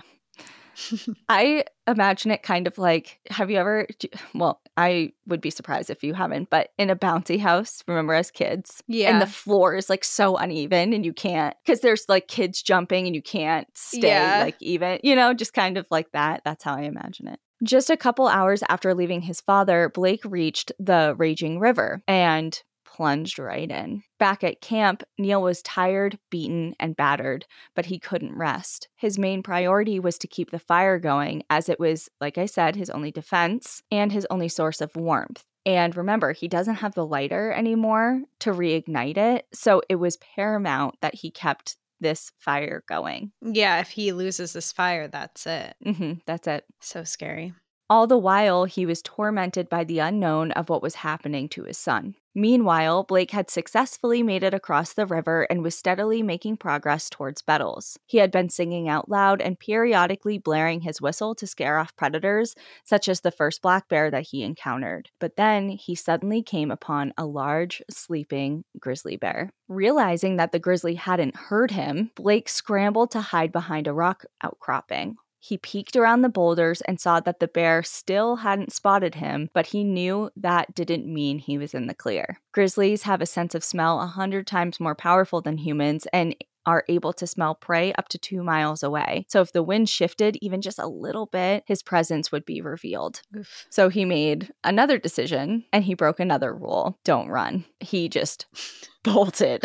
I imagine it kind of like, have you ever, well, I would be surprised if you haven't, but in a bouncy house, remember as kids? Yeah. And the floor is like so uneven and you can't, because there's like kids jumping and you can't stay like even, just kind of like that. That's how I imagine it. Just a couple hours after leaving his father, Blake reached the raging river and plunged right in. Back at camp, Neil was tired, beaten, and battered, but he couldn't rest. His main priority was to keep the fire going, as it was, like I said, his only defense and his only source of warmth. And remember, he doesn't have the lighter anymore to reignite it, so it was paramount that he kept this fire going. Yeah, if he loses this fire, that's it. That's it. So scary. All the while, he was tormented by the unknown of what was happening to his son. Meanwhile, Blake had successfully made it across the river and was steadily making progress towards Bettles. He had been singing out loud and periodically blaring his whistle to scare off predators, such as the first black bear that he encountered. But then he suddenly came upon a large, sleeping grizzly bear. Realizing that the grizzly hadn't heard him, Blake scrambled to hide behind a rock outcropping. He peeked around the boulders and saw that the bear still hadn't spotted him, but he knew that didn't mean he was in the clear. Grizzlies have a sense of smell 100 times more powerful than humans and are able to smell prey up to 2 miles away. So if the wind shifted even just a little bit, his presence would be revealed. Oof. So he made another decision and he broke another rule. Don't run. He just bolted.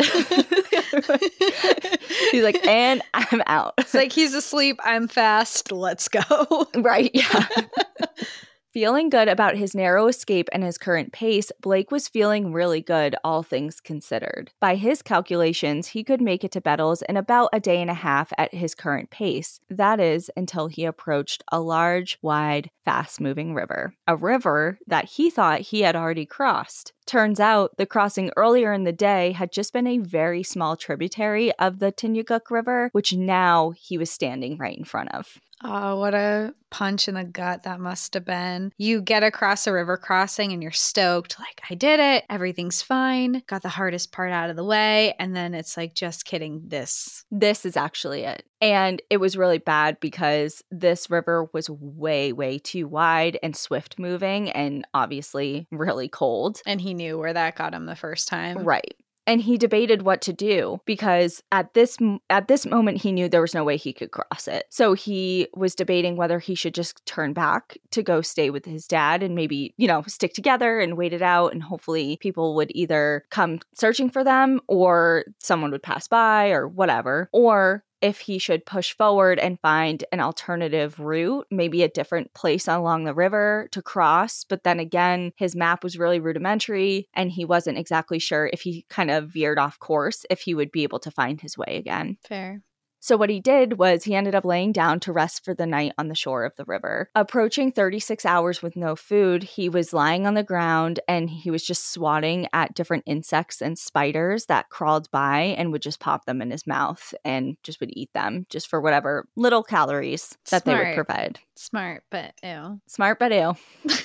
He's like, and I'm out. It's like, he's asleep, I'm fast, let's go. Right, yeah. Feeling good about his narrow escape and his current pace, Blake was feeling really good, all things considered. By his calculations, he could make it to Bettles in about a day and a half at his current pace. That is, until he approached a large, wide, fast-moving river. A river that he thought he had already crossed. Turns out, the crossing earlier in the day had just been a very small tributary of the Tinyaguk River, which now he was standing right in front of. Oh, what a punch in the gut that must have been. You get across a river crossing and you're stoked, like, I did it, everything's fine, got the hardest part out of the way, and then it's like, just kidding, this is actually it. And it was really bad because this river was way, way too wide and swift moving and obviously really cold. And he knew where that got him the first time. Right. And he debated what to do because at this moment, he knew there was no way he could cross it. So he was debating whether he should just turn back to go stay with his dad and maybe, stick together and wait it out. And hopefully people would either come searching for them or someone would pass by or whatever. Or if he should push forward and find an alternative route, maybe a different place along the river to cross. But then again, his map was really rudimentary and he wasn't exactly sure if he kind of veered off course, if he would be able to find his way again. Fair. So what he did was he ended up laying down to rest for the night on the shore of the river. Approaching 36 hours with no food, he was lying on the ground and he was just swatting at different insects and spiders that crawled by and would just pop them in his mouth and just would eat them just for whatever little calories that they would provide. Smart, but ew. Smart, but ew.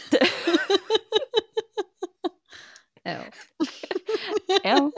Ew. Ew.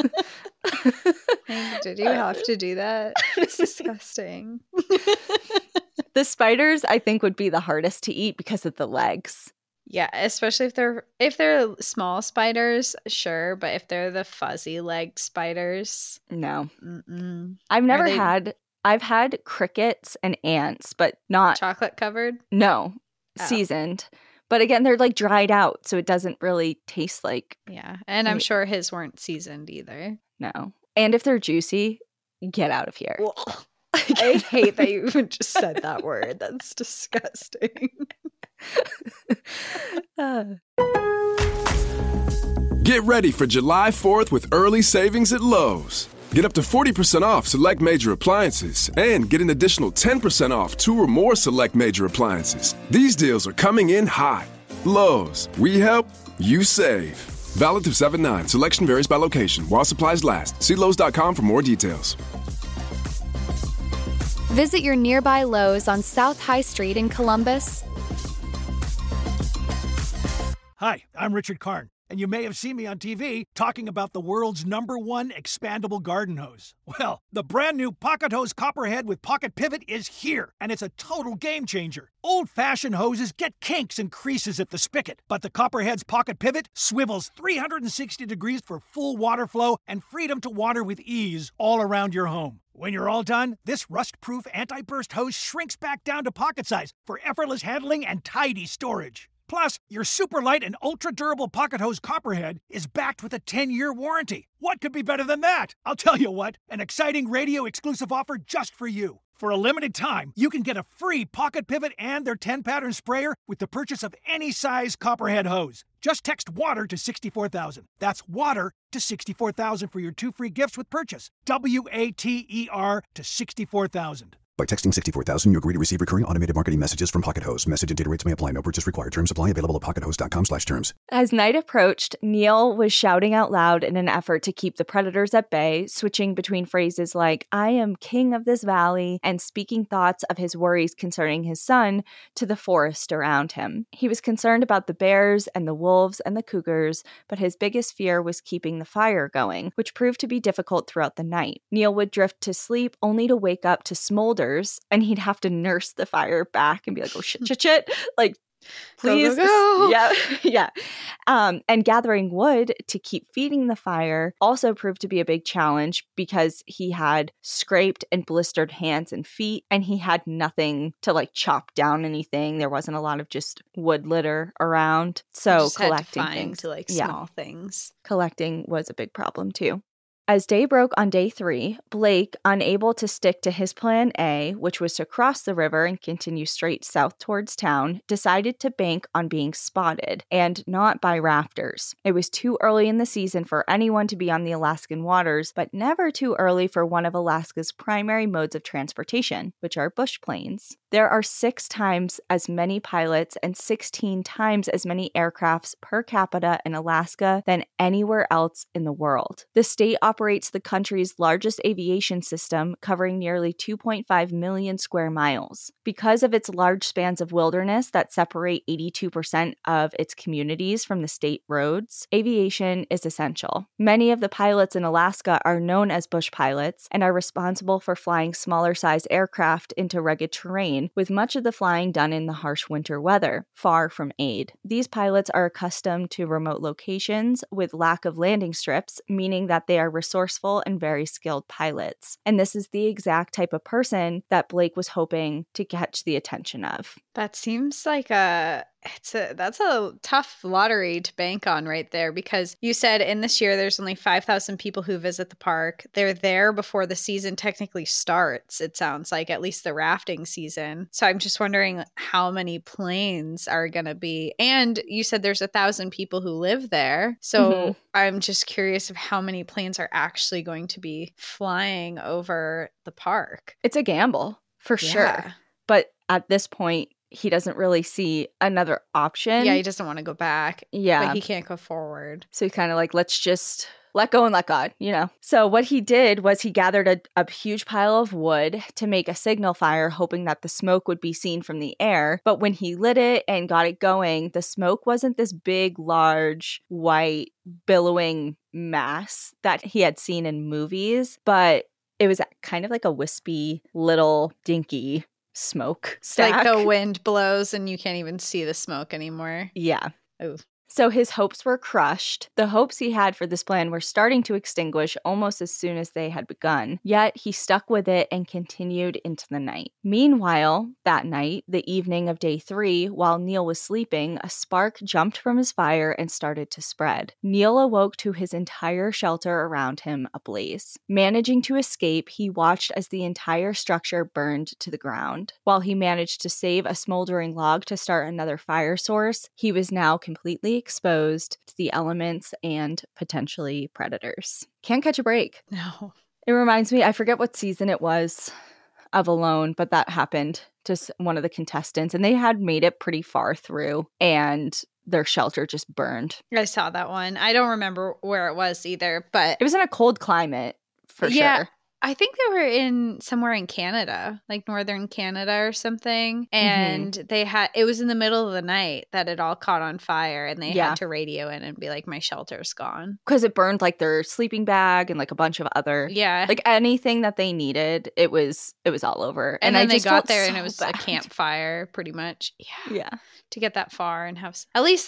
Did you have to do that? It's disgusting. The spiders, I think, would be the hardest to eat because of the legs. Yeah, especially if they're small spiders, sure, but if they're the fuzzy-legged spiders, no. Mm-mm. I've had crickets and ants, but not chocolate covered. No, seasoned. But again, they're like dried out, so it doesn't really taste like. Yeah, and I'm sure his weren't seasoned either. No. And if they're juicy, get out of here. I hate that you even just said that word. That's disgusting. Get ready for July 4th with early savings at Lowe's. Get up to 40% off select major appliances and get an additional 10% off 2 or more select major appliances. These deals are coming in hot. Lowe's, we help, you save. Valid through 7/9. Selection varies by location. While supplies last. See Lowe's.com for more details. Visit your nearby Lowe's on South High Street in Columbus. Hi, I'm Richard Karn, and you may have seen me on TV talking about the world's #1 expandable garden hose. Well, the brand new Pocket Hose Copperhead with Pocket Pivot is here, and it's a total game changer. Old-fashioned hoses get kinks and creases at the spigot, but the Copperhead's Pocket Pivot swivels 360 degrees for full water flow and freedom to water with ease all around your home. When you're all done, this rust-proof anti-burst hose shrinks back down to pocket size for effortless handling and tidy storage. Plus, your super light and ultra-durable Pocket Hose Copperhead is backed with a 10-year warranty. What could be better than that? I'll tell you what, an exciting radio-exclusive offer just for you. For a limited time, you can get a free Pocket Pivot and their 10-pattern sprayer with the purchase of any size Copperhead hose. Just text WATER to 64,000. That's WATER to 64,000 for your 2 free gifts with purchase. WATER to 64,000. By texting 64,000, you agree to receive recurring automated marketing messages from Pocket Hose. Message and data rates may apply. No purchase required. Terms apply. Available at pockethose.com/terms. As night approached, Neil was shouting out loud in an effort to keep the predators at bay, switching between phrases like, "I am king of this valley," and speaking thoughts of his worries concerning his son to the forest around him. He was concerned about the bears and the wolves and the cougars, but his biggest fear was keeping the fire going, which proved to be difficult throughout the night. Neil would drift to sleep only to wake up to smolders, and he'd have to nurse the fire back and be like, "Oh shit, like, please go. Yeah. And gathering wood to keep feeding the fire also proved to be a big challenge because he had scraped and blistered hands and feet, and he had nothing to like chop down anything. There wasn't a lot of just wood litter around, so collecting things to like small things. Collecting was a big problem too. As day broke on day 3, Blake, unable to stick to his plan A, which was to cross the river and continue straight south towards town, decided to bank on being spotted, and not by rafters. It was too early in the season for anyone to be on the Alaskan waters, but never too early for one of Alaska's primary modes of transportation, which are bush planes. There are 6 times as many pilots and 16 times as many aircrafts per capita in Alaska than anywhere else in the world. The state operates the country's largest aviation system, covering nearly 2.5 million square miles. Because of its large spans of wilderness that separate 82% of its communities from the state roads, aviation is essential. Many of the pilots in Alaska are known as bush pilots and are responsible for flying smaller-sized aircraft into rugged terrain, with much of the flying done in the harsh winter weather, far from aid. These pilots are accustomed to remote locations with lack of landing strips, meaning that they are resourceful and very skilled pilots. And this is the exact type of person that Blake was hoping to catch the attention of. That seems like that's a tough lottery to bank on right there, because you said in this year there's only 5,000 people who visit the park. They're there before the season technically starts, it sounds like, at least the rafting season. So I'm just wondering how many planes are going to be. And you said there's 1,000 people who live there. So I'm just curious of how many planes are actually going to be flying over the park. It's a gamble, for sure. But at this point, he doesn't really see another option. Yeah, he doesn't want to go back. Yeah. But he can't go forward. So he's kind of like, let's just let go and let God, you know? So what he did was he gathered a huge pile of wood to make a signal fire, hoping that the smoke would be seen from the air. But when he lit it and got it going, the smoke wasn't this big, large, white, billowing mass that he had seen in movies, but it was kind of like a wispy, little, dinky smoke stack. Like the wind blows and you can't even see the smoke anymore. Yeah. Ooh. So his hopes were crushed. The hopes he had for this plan were starting to extinguish almost as soon as they had begun. Yet he stuck with it and continued into the night. Meanwhile, that night, the evening of day 3, while Neil was sleeping, a spark jumped from his fire and started to spread. Neil awoke to his entire shelter around him ablaze. Managing to escape, he watched as the entire structure burned to the ground. While he managed to save a smoldering log to start another fire source, he was now completely exposed to the elements and potentially predators. Can't catch a break. No. It reminds me, I forget what season it was of Alone, but that happened to one of the contestants, and they had made it pretty far through, and their shelter just burned. I saw that one. I don't remember where it was either, but it was in a cold climate for sure. I think they were somewhere in Canada, like northern Canada or something. And it was in the middle of the night that it all caught on fire, and they had to radio in and be like, my shelter's gone. Because it burned like their sleeping bag and like a bunch of other, like anything that they needed. It was all over. And then they got there and it was a campfire pretty much. Yeah. To get that far and have, at least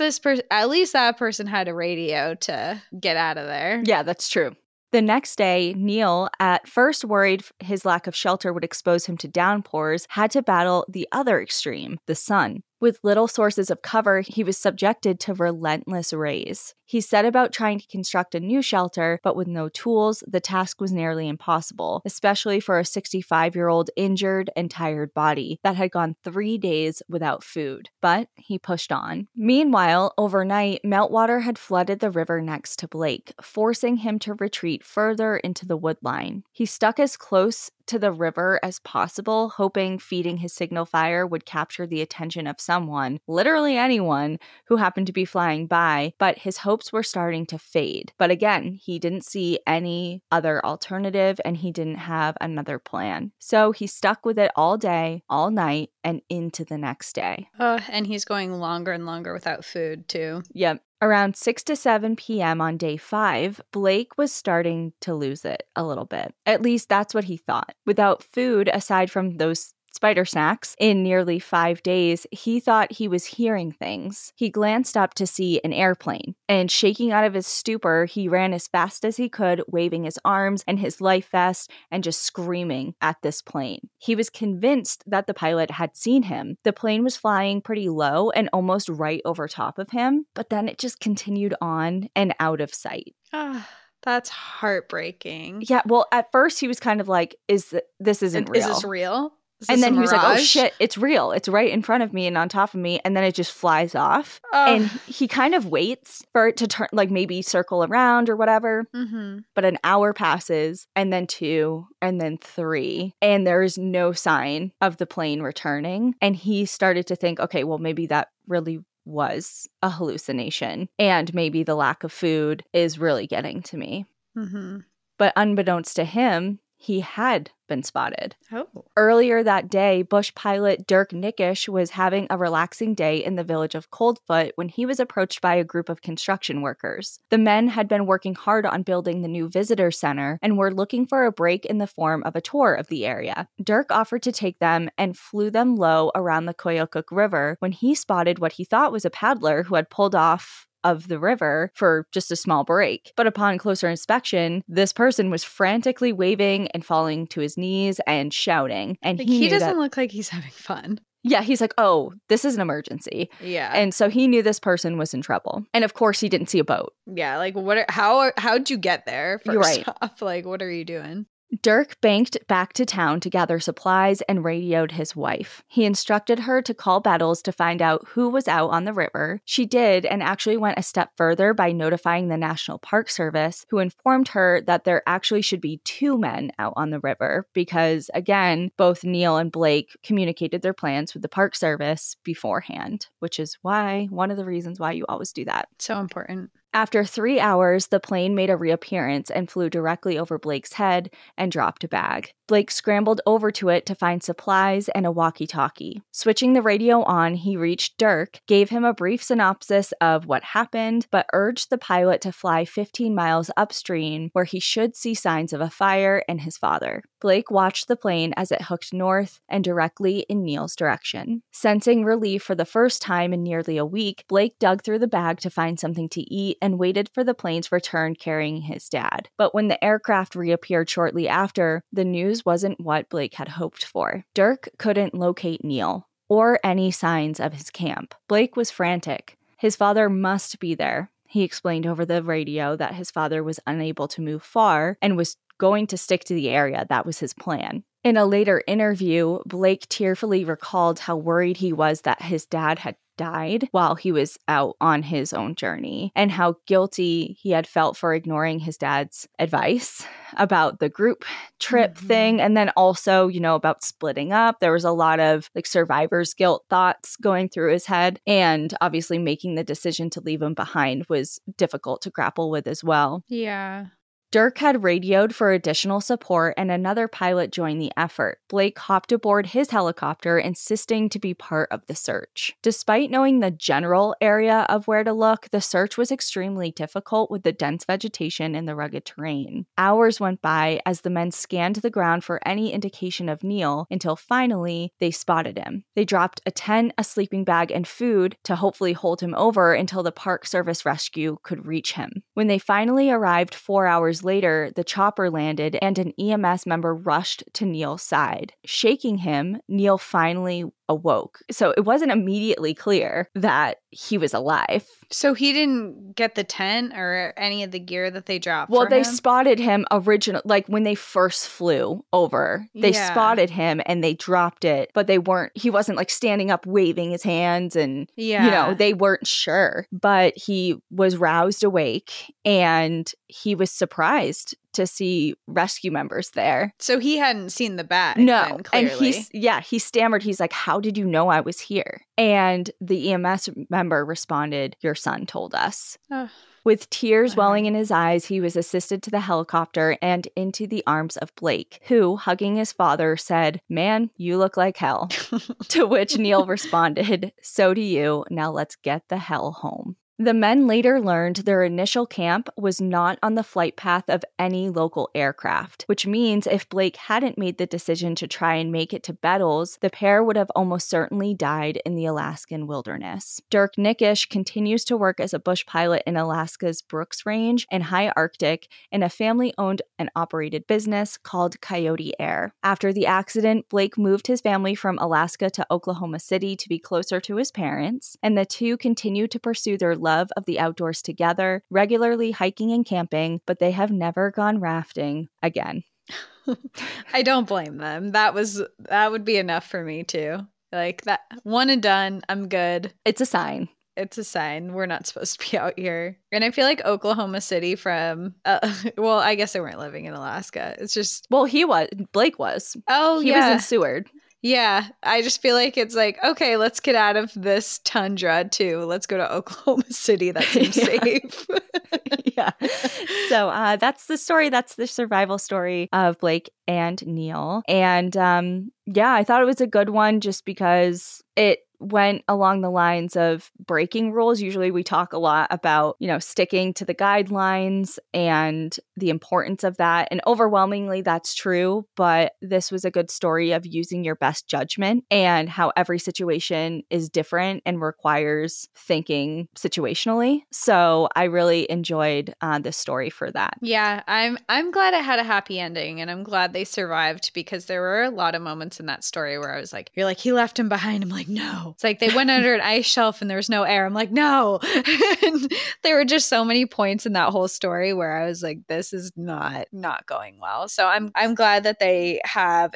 that person had a radio to get out of there. Yeah, that's true. The next day, Neil, at first worried his lack of shelter would expose him to downpours, had to battle the other extreme, the sun. With little sources of cover, he was subjected to relentless rays. He set about trying to construct a new shelter, but with no tools, the task was nearly impossible, especially for a 65-year-old injured and tired body that had gone 3 days without food. But he pushed on. Meanwhile, overnight, meltwater had flooded the river next to Blake, forcing him to retreat further into the woodline. He stuck as close to the river as possible, hoping feeding his signal fire would capture the attention of someone, literally anyone, who happened to be flying by, but his hopes were starting to fade. But again, he didn't see any other alternative, and he didn't have another plan. So he stuck with it all day, all night, and into the next day. And he's going longer and longer without food, too. Yep. Around 6 to 7 p.m. on day 5, Blake was starting to lose it a little bit. At least that's what he thought. Without food, aside from those spider snacks, in nearly 5 days, he thought he was hearing things. He glanced up to see an airplane, and shaking out of his stupor, he ran as fast as he could, waving his arms and his life vest and just screaming at this plane. He was convinced that the pilot had seen him. The plane was flying pretty low and almost right over top of him, but then it just continued on and out of sight. That's heartbreaking. Yeah, well, at first he was kind of like, this isn't real. Is this real? And then he was like, oh shit, it's real. It's right in front of me and on top of me. And then it just flies off. And he kind of waits for it to turn, like maybe circle around or whatever. But an hour passes, and then 2, and then 3. And there is no sign of the plane returning. And he started to think, okay, well, maybe that really was a hallucination. And maybe the lack of food is really getting to me. But unbeknownst to him, he had been spotted. Earlier that day, Bush pilot Dirk Nickish was having a relaxing day in the village of Coldfoot when he was approached by a group of construction workers. The men had been working hard on building the new visitor center and were looking for a break in the form of a tour of the area. Dirk offered to take them and flew them low around the Koyukuk River when he spotted what he thought was a paddler who had pulled off of the river for just a small break. But upon closer inspection, this person was frantically waving and falling to his knees and shouting. And he doesn't look like he's having fun. Yeah, he's like, oh, this is an emergency. Yeah. And so he knew this person was in trouble. And of course, he didn't see a boat. Yeah, like how'd you get there first off? Like, what are you doing? Dirk banked back to town to gather supplies and radioed his wife. He instructed her to call Bettles to find out who was out on the river. She did, and actually went a step further by notifying the National Park Service, who informed her that there actually should be 2 men out on the river because, again, both Neil and Blake communicated their plans with the Park Service beforehand, which is one of the reasons why you always do that. So important. After 3 hours, the plane made a reappearance and flew directly over Blake's head and dropped a bag. Blake scrambled over to it to find supplies and a walkie-talkie. Switching the radio on, he reached Dirk, gave him a brief synopsis of what happened, but urged the pilot to fly 15 miles upstream where he should see signs of a fire and his father. Blake watched the plane as it hooked north and directly in Neil's direction. Sensing relief for the first time in nearly a week, Blake dug through the bag to find something to eat and waited for the plane's return carrying his dad. But when the aircraft reappeared shortly after, the news wasn't what Blake had hoped for. Dirk couldn't locate Neil or any signs of his camp. Blake was frantic. His father must be there. He explained over the radio that his father was unable to move far and was going to stick to the area. That was his plan. In a later interview, Blake tearfully recalled how worried he was that his dad had died while he was out on his own journey, and how guilty he had felt for ignoring his dad's advice about the group trip thing. And then also, about splitting up. There was a lot of like survivor's guilt thoughts going through his head. And obviously making the decision to leave him behind was difficult to grapple with as well. Yeah. Dirk had radioed for additional support, and another pilot joined the effort. Blake hopped aboard his helicopter, insisting to be part of the search. Despite knowing the general area of where to look, the search was extremely difficult with the dense vegetation and the rugged terrain. Hours went by as the men scanned the ground for any indication of Neil, until finally they spotted him. They dropped a tent, a sleeping bag, and food to hopefully hold him over until the Park Service rescue could reach him. When they finally arrived 4 hours later, the chopper landed and an EMS member rushed to Neil's side. Shaking him, Neil finally awoke. So it wasn't immediately clear that he was alive. So he didn't get the tent or any of the gear that they dropped. Well, they him? spotted him when they first flew over. They spotted him and they dropped it, but he wasn't like standing up waving his hands and, they weren't sure. But he was roused awake and he was surprised to see rescue members there. So he hadn't seen the bag. No. Then, clearly. And he stammered. He's like, "How did you know I was here?" And the EMS member responded, "Your son told us." With tears welling in his eyes, he was assisted to the helicopter and into the arms of Blake, who, hugging his father, said, "Man, you look like hell." To which Neil responded, "So do you. Now let's get the hell home." The men later learned their initial camp was not on the flight path of any local aircraft, which means if Blake hadn't made the decision to try and make it to Bettles, the pair would have almost certainly died in the Alaskan wilderness. Dirk Nickish continues to work as a bush pilot in Alaska's Brooks Range and High Arctic in a family-owned and operated business called Coyote Air. After the accident, Blake moved his family from Alaska to Oklahoma City to be closer to his parents, and the two continued to pursue their love of the outdoors together, regularly hiking and camping, but they have never gone rafting again. I don't blame them. That would be enough for me too. Like that, one and done, I'm good. It's a sign. It's a sign. We're not supposed to be out here. And I feel like Oklahoma City from, well, I guess they weren't living in Alaska. It's just. Well, Blake was. Oh, he was in Seward. Yeah, I just feel like it's like, okay, let's get out of this tundra too. Let's go to Oklahoma City. That seems safe. Yeah. So that's the story. That's the survival story of Blake and Neil. And I thought it was a good one just because it went along the lines of breaking rules. Usually we talk a lot about, sticking to the guidelines and the importance of that. And overwhelmingly, that's true. But this was a good story of using your best judgment and how every situation is different and requires thinking situationally. So I really enjoyed this story for that. Yeah, I'm glad it had a happy ending, and I'm glad they survived, because there were a lot of moments in that story where I was like, you're like, he left him behind. I'm like, no. It's like they went under an ice shelf and there was no air. I'm like, no. And there were just so many points in that whole story where I was like, this is not going well. So I'm glad that they have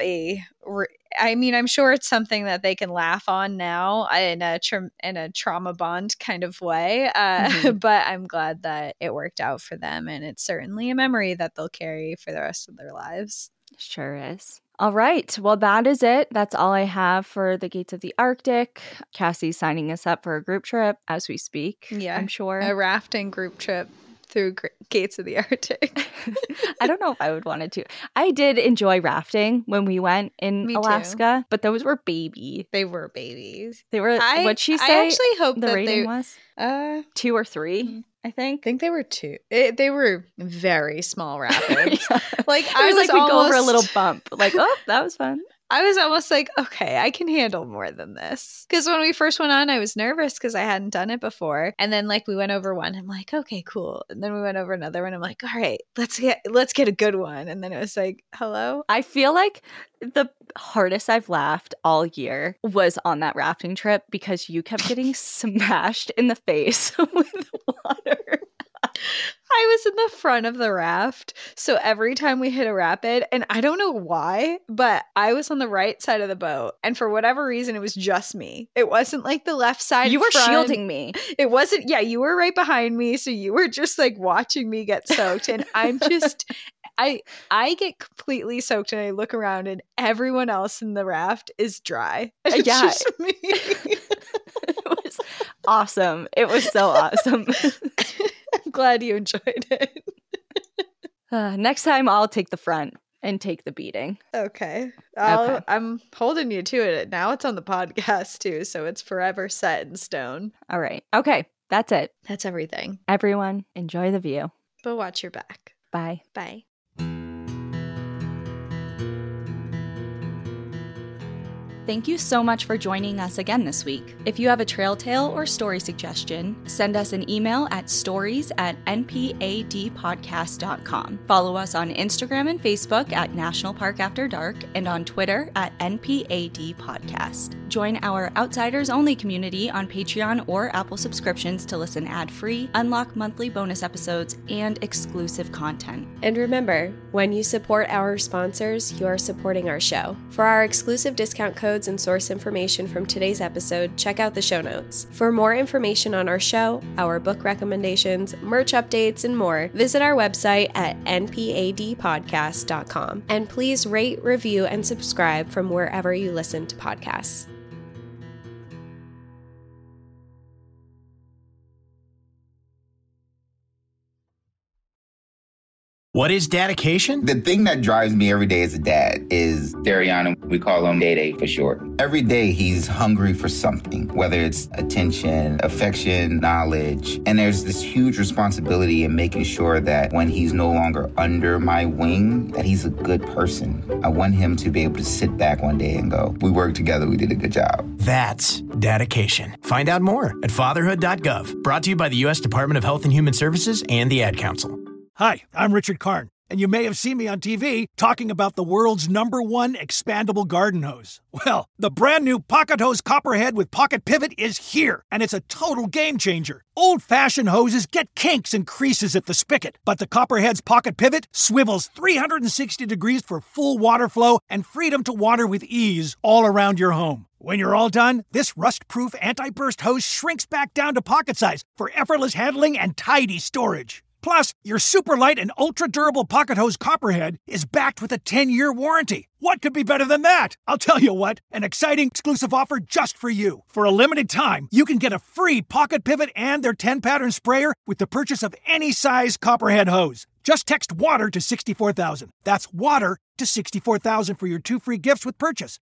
I'm sure it's something that they can laugh on now in a trauma bond kind of way. But I'm glad that it worked out for them. And it's certainly a memory that they'll carry for the rest of their lives. Sure is. All right. Well, that is it. That's all I have for the Gates of the Arctic. Cassie's signing us up for a group trip as we speak. Yeah. I'm sure. A rafting group trip through Gates of the Arctic. I don't know if I would want to. I did enjoy rafting when we went in Alaska, but those were baby. They were babies. They were, what'd she say? I actually hope the that rating was? 2 or 3. I think they were 2. They were very small rapids. Yeah. Like I was like we'd go over a little bump. Like, oh, that was fun. I was almost like, okay, I can handle more than this. Because when we first went on, I was nervous because I hadn't done it before. And then like we went over one, I'm like, okay, cool. And then we went over another one. I'm like, all right, let's get a good one. And then it was like, hello. I feel like the hardest I've laughed all year was on that rafting trip because you kept getting smashed in the face with water. I was in the front of the raft. So every time we hit a rapid, and I don't know why, but I was on the right side of the boat. And for whatever reason, it was just me. It wasn't like the left side. You were front. shielding me. It wasn't. Yeah, you were right behind me. So you were just like watching me get soaked. And I'm just, I get completely soaked and I look around and everyone else in the raft is dry. It's just me. It was awesome. It was so awesome. I'm glad you enjoyed it. Next time I'll take the front and take the beating. Okay. I'm holding you to it. Now it's on the podcast too, so it's forever set in stone. All right. Okay. That's it. That's everything. Everyone, enjoy the view. But watch your back. Bye. Bye. Thank you so much for joining us again this week. If you have a trail tale or story suggestion, send us an email at stories@npadpodcast.com. Follow us on Instagram and Facebook at National Park After Dark and on Twitter at NPAD Podcast. Join our Outsiders Only community on Patreon or Apple subscriptions to listen ad-free, unlock monthly bonus episodes, and exclusive content. And remember, when you support our sponsors, you are supporting our show. For our exclusive discount codes and source information from today's episode, check out the show notes. For more information on our show, our book recommendations, merch updates, and more, visit our website at npadpodcast.com. And please rate, review, and subscribe from wherever you listen to podcasts. What is dedication? The thing that drives me every day as a dad is Dariana. We call him Day-Day for short. Every day he's hungry for something, whether it's attention, affection, knowledge. And there's this huge responsibility in making sure that when he's no longer under my wing, that he's a good person. I want him to be able to sit back one day and go, we worked together, we did a good job. That's dedication. Find out more at fatherhood.gov. Brought to you by the U.S. Department of Health and Human Services and the Ad Council. Hi, I'm Richard Karn, and you may have seen me on TV talking about the world's #1 expandable garden hose. Well, the brand new Pocket Hose Copperhead with Pocket Pivot is here, and it's a total game changer. Old-fashioned hoses get kinks and creases at the spigot, but the Copperhead's Pocket Pivot swivels 360 degrees for full water flow and freedom to water with ease all around your home. When you're all done, this rust-proof anti-burst hose shrinks back down to pocket size for effortless handling and tidy storage. Plus, your super light and ultra-durable Pocket Hose Copperhead is backed with a 10-year warranty. What could be better than that? I'll tell you what, an exciting exclusive offer just for you. For a limited time, you can get a free Pocket Pivot and their 10-pattern sprayer with the purchase of any size Copperhead hose. Just text WATER to 64,000. That's WATER to 64,000 for your 2 free gifts with purchase.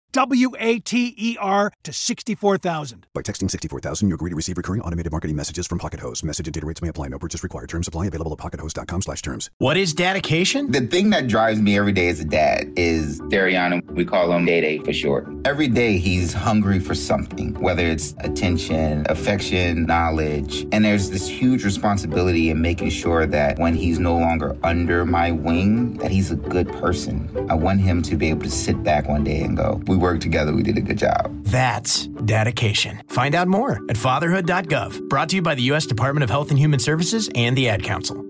WATER to 64,000. By texting 64,000, you agree to receive recurring automated marketing messages from Pocket Hose. Message and data rates may apply. No purchase required. Terms apply. Available at pockethose.com/terms. What is dedication? The thing that drives me every day as a dad is Dariana. We call him Day-Day for short. Every day he's hungry for something, whether it's attention, affection, knowledge. And there's this huge responsibility in making sure that when he's no longer under my wing, that he's a good person. I want him to be able to sit back one day and go, we worked together, we did a good job. That's dedication. Find out more at fatherhood.gov. Brought to you by the U.S. Department of Health and Human Services and the Ad Council.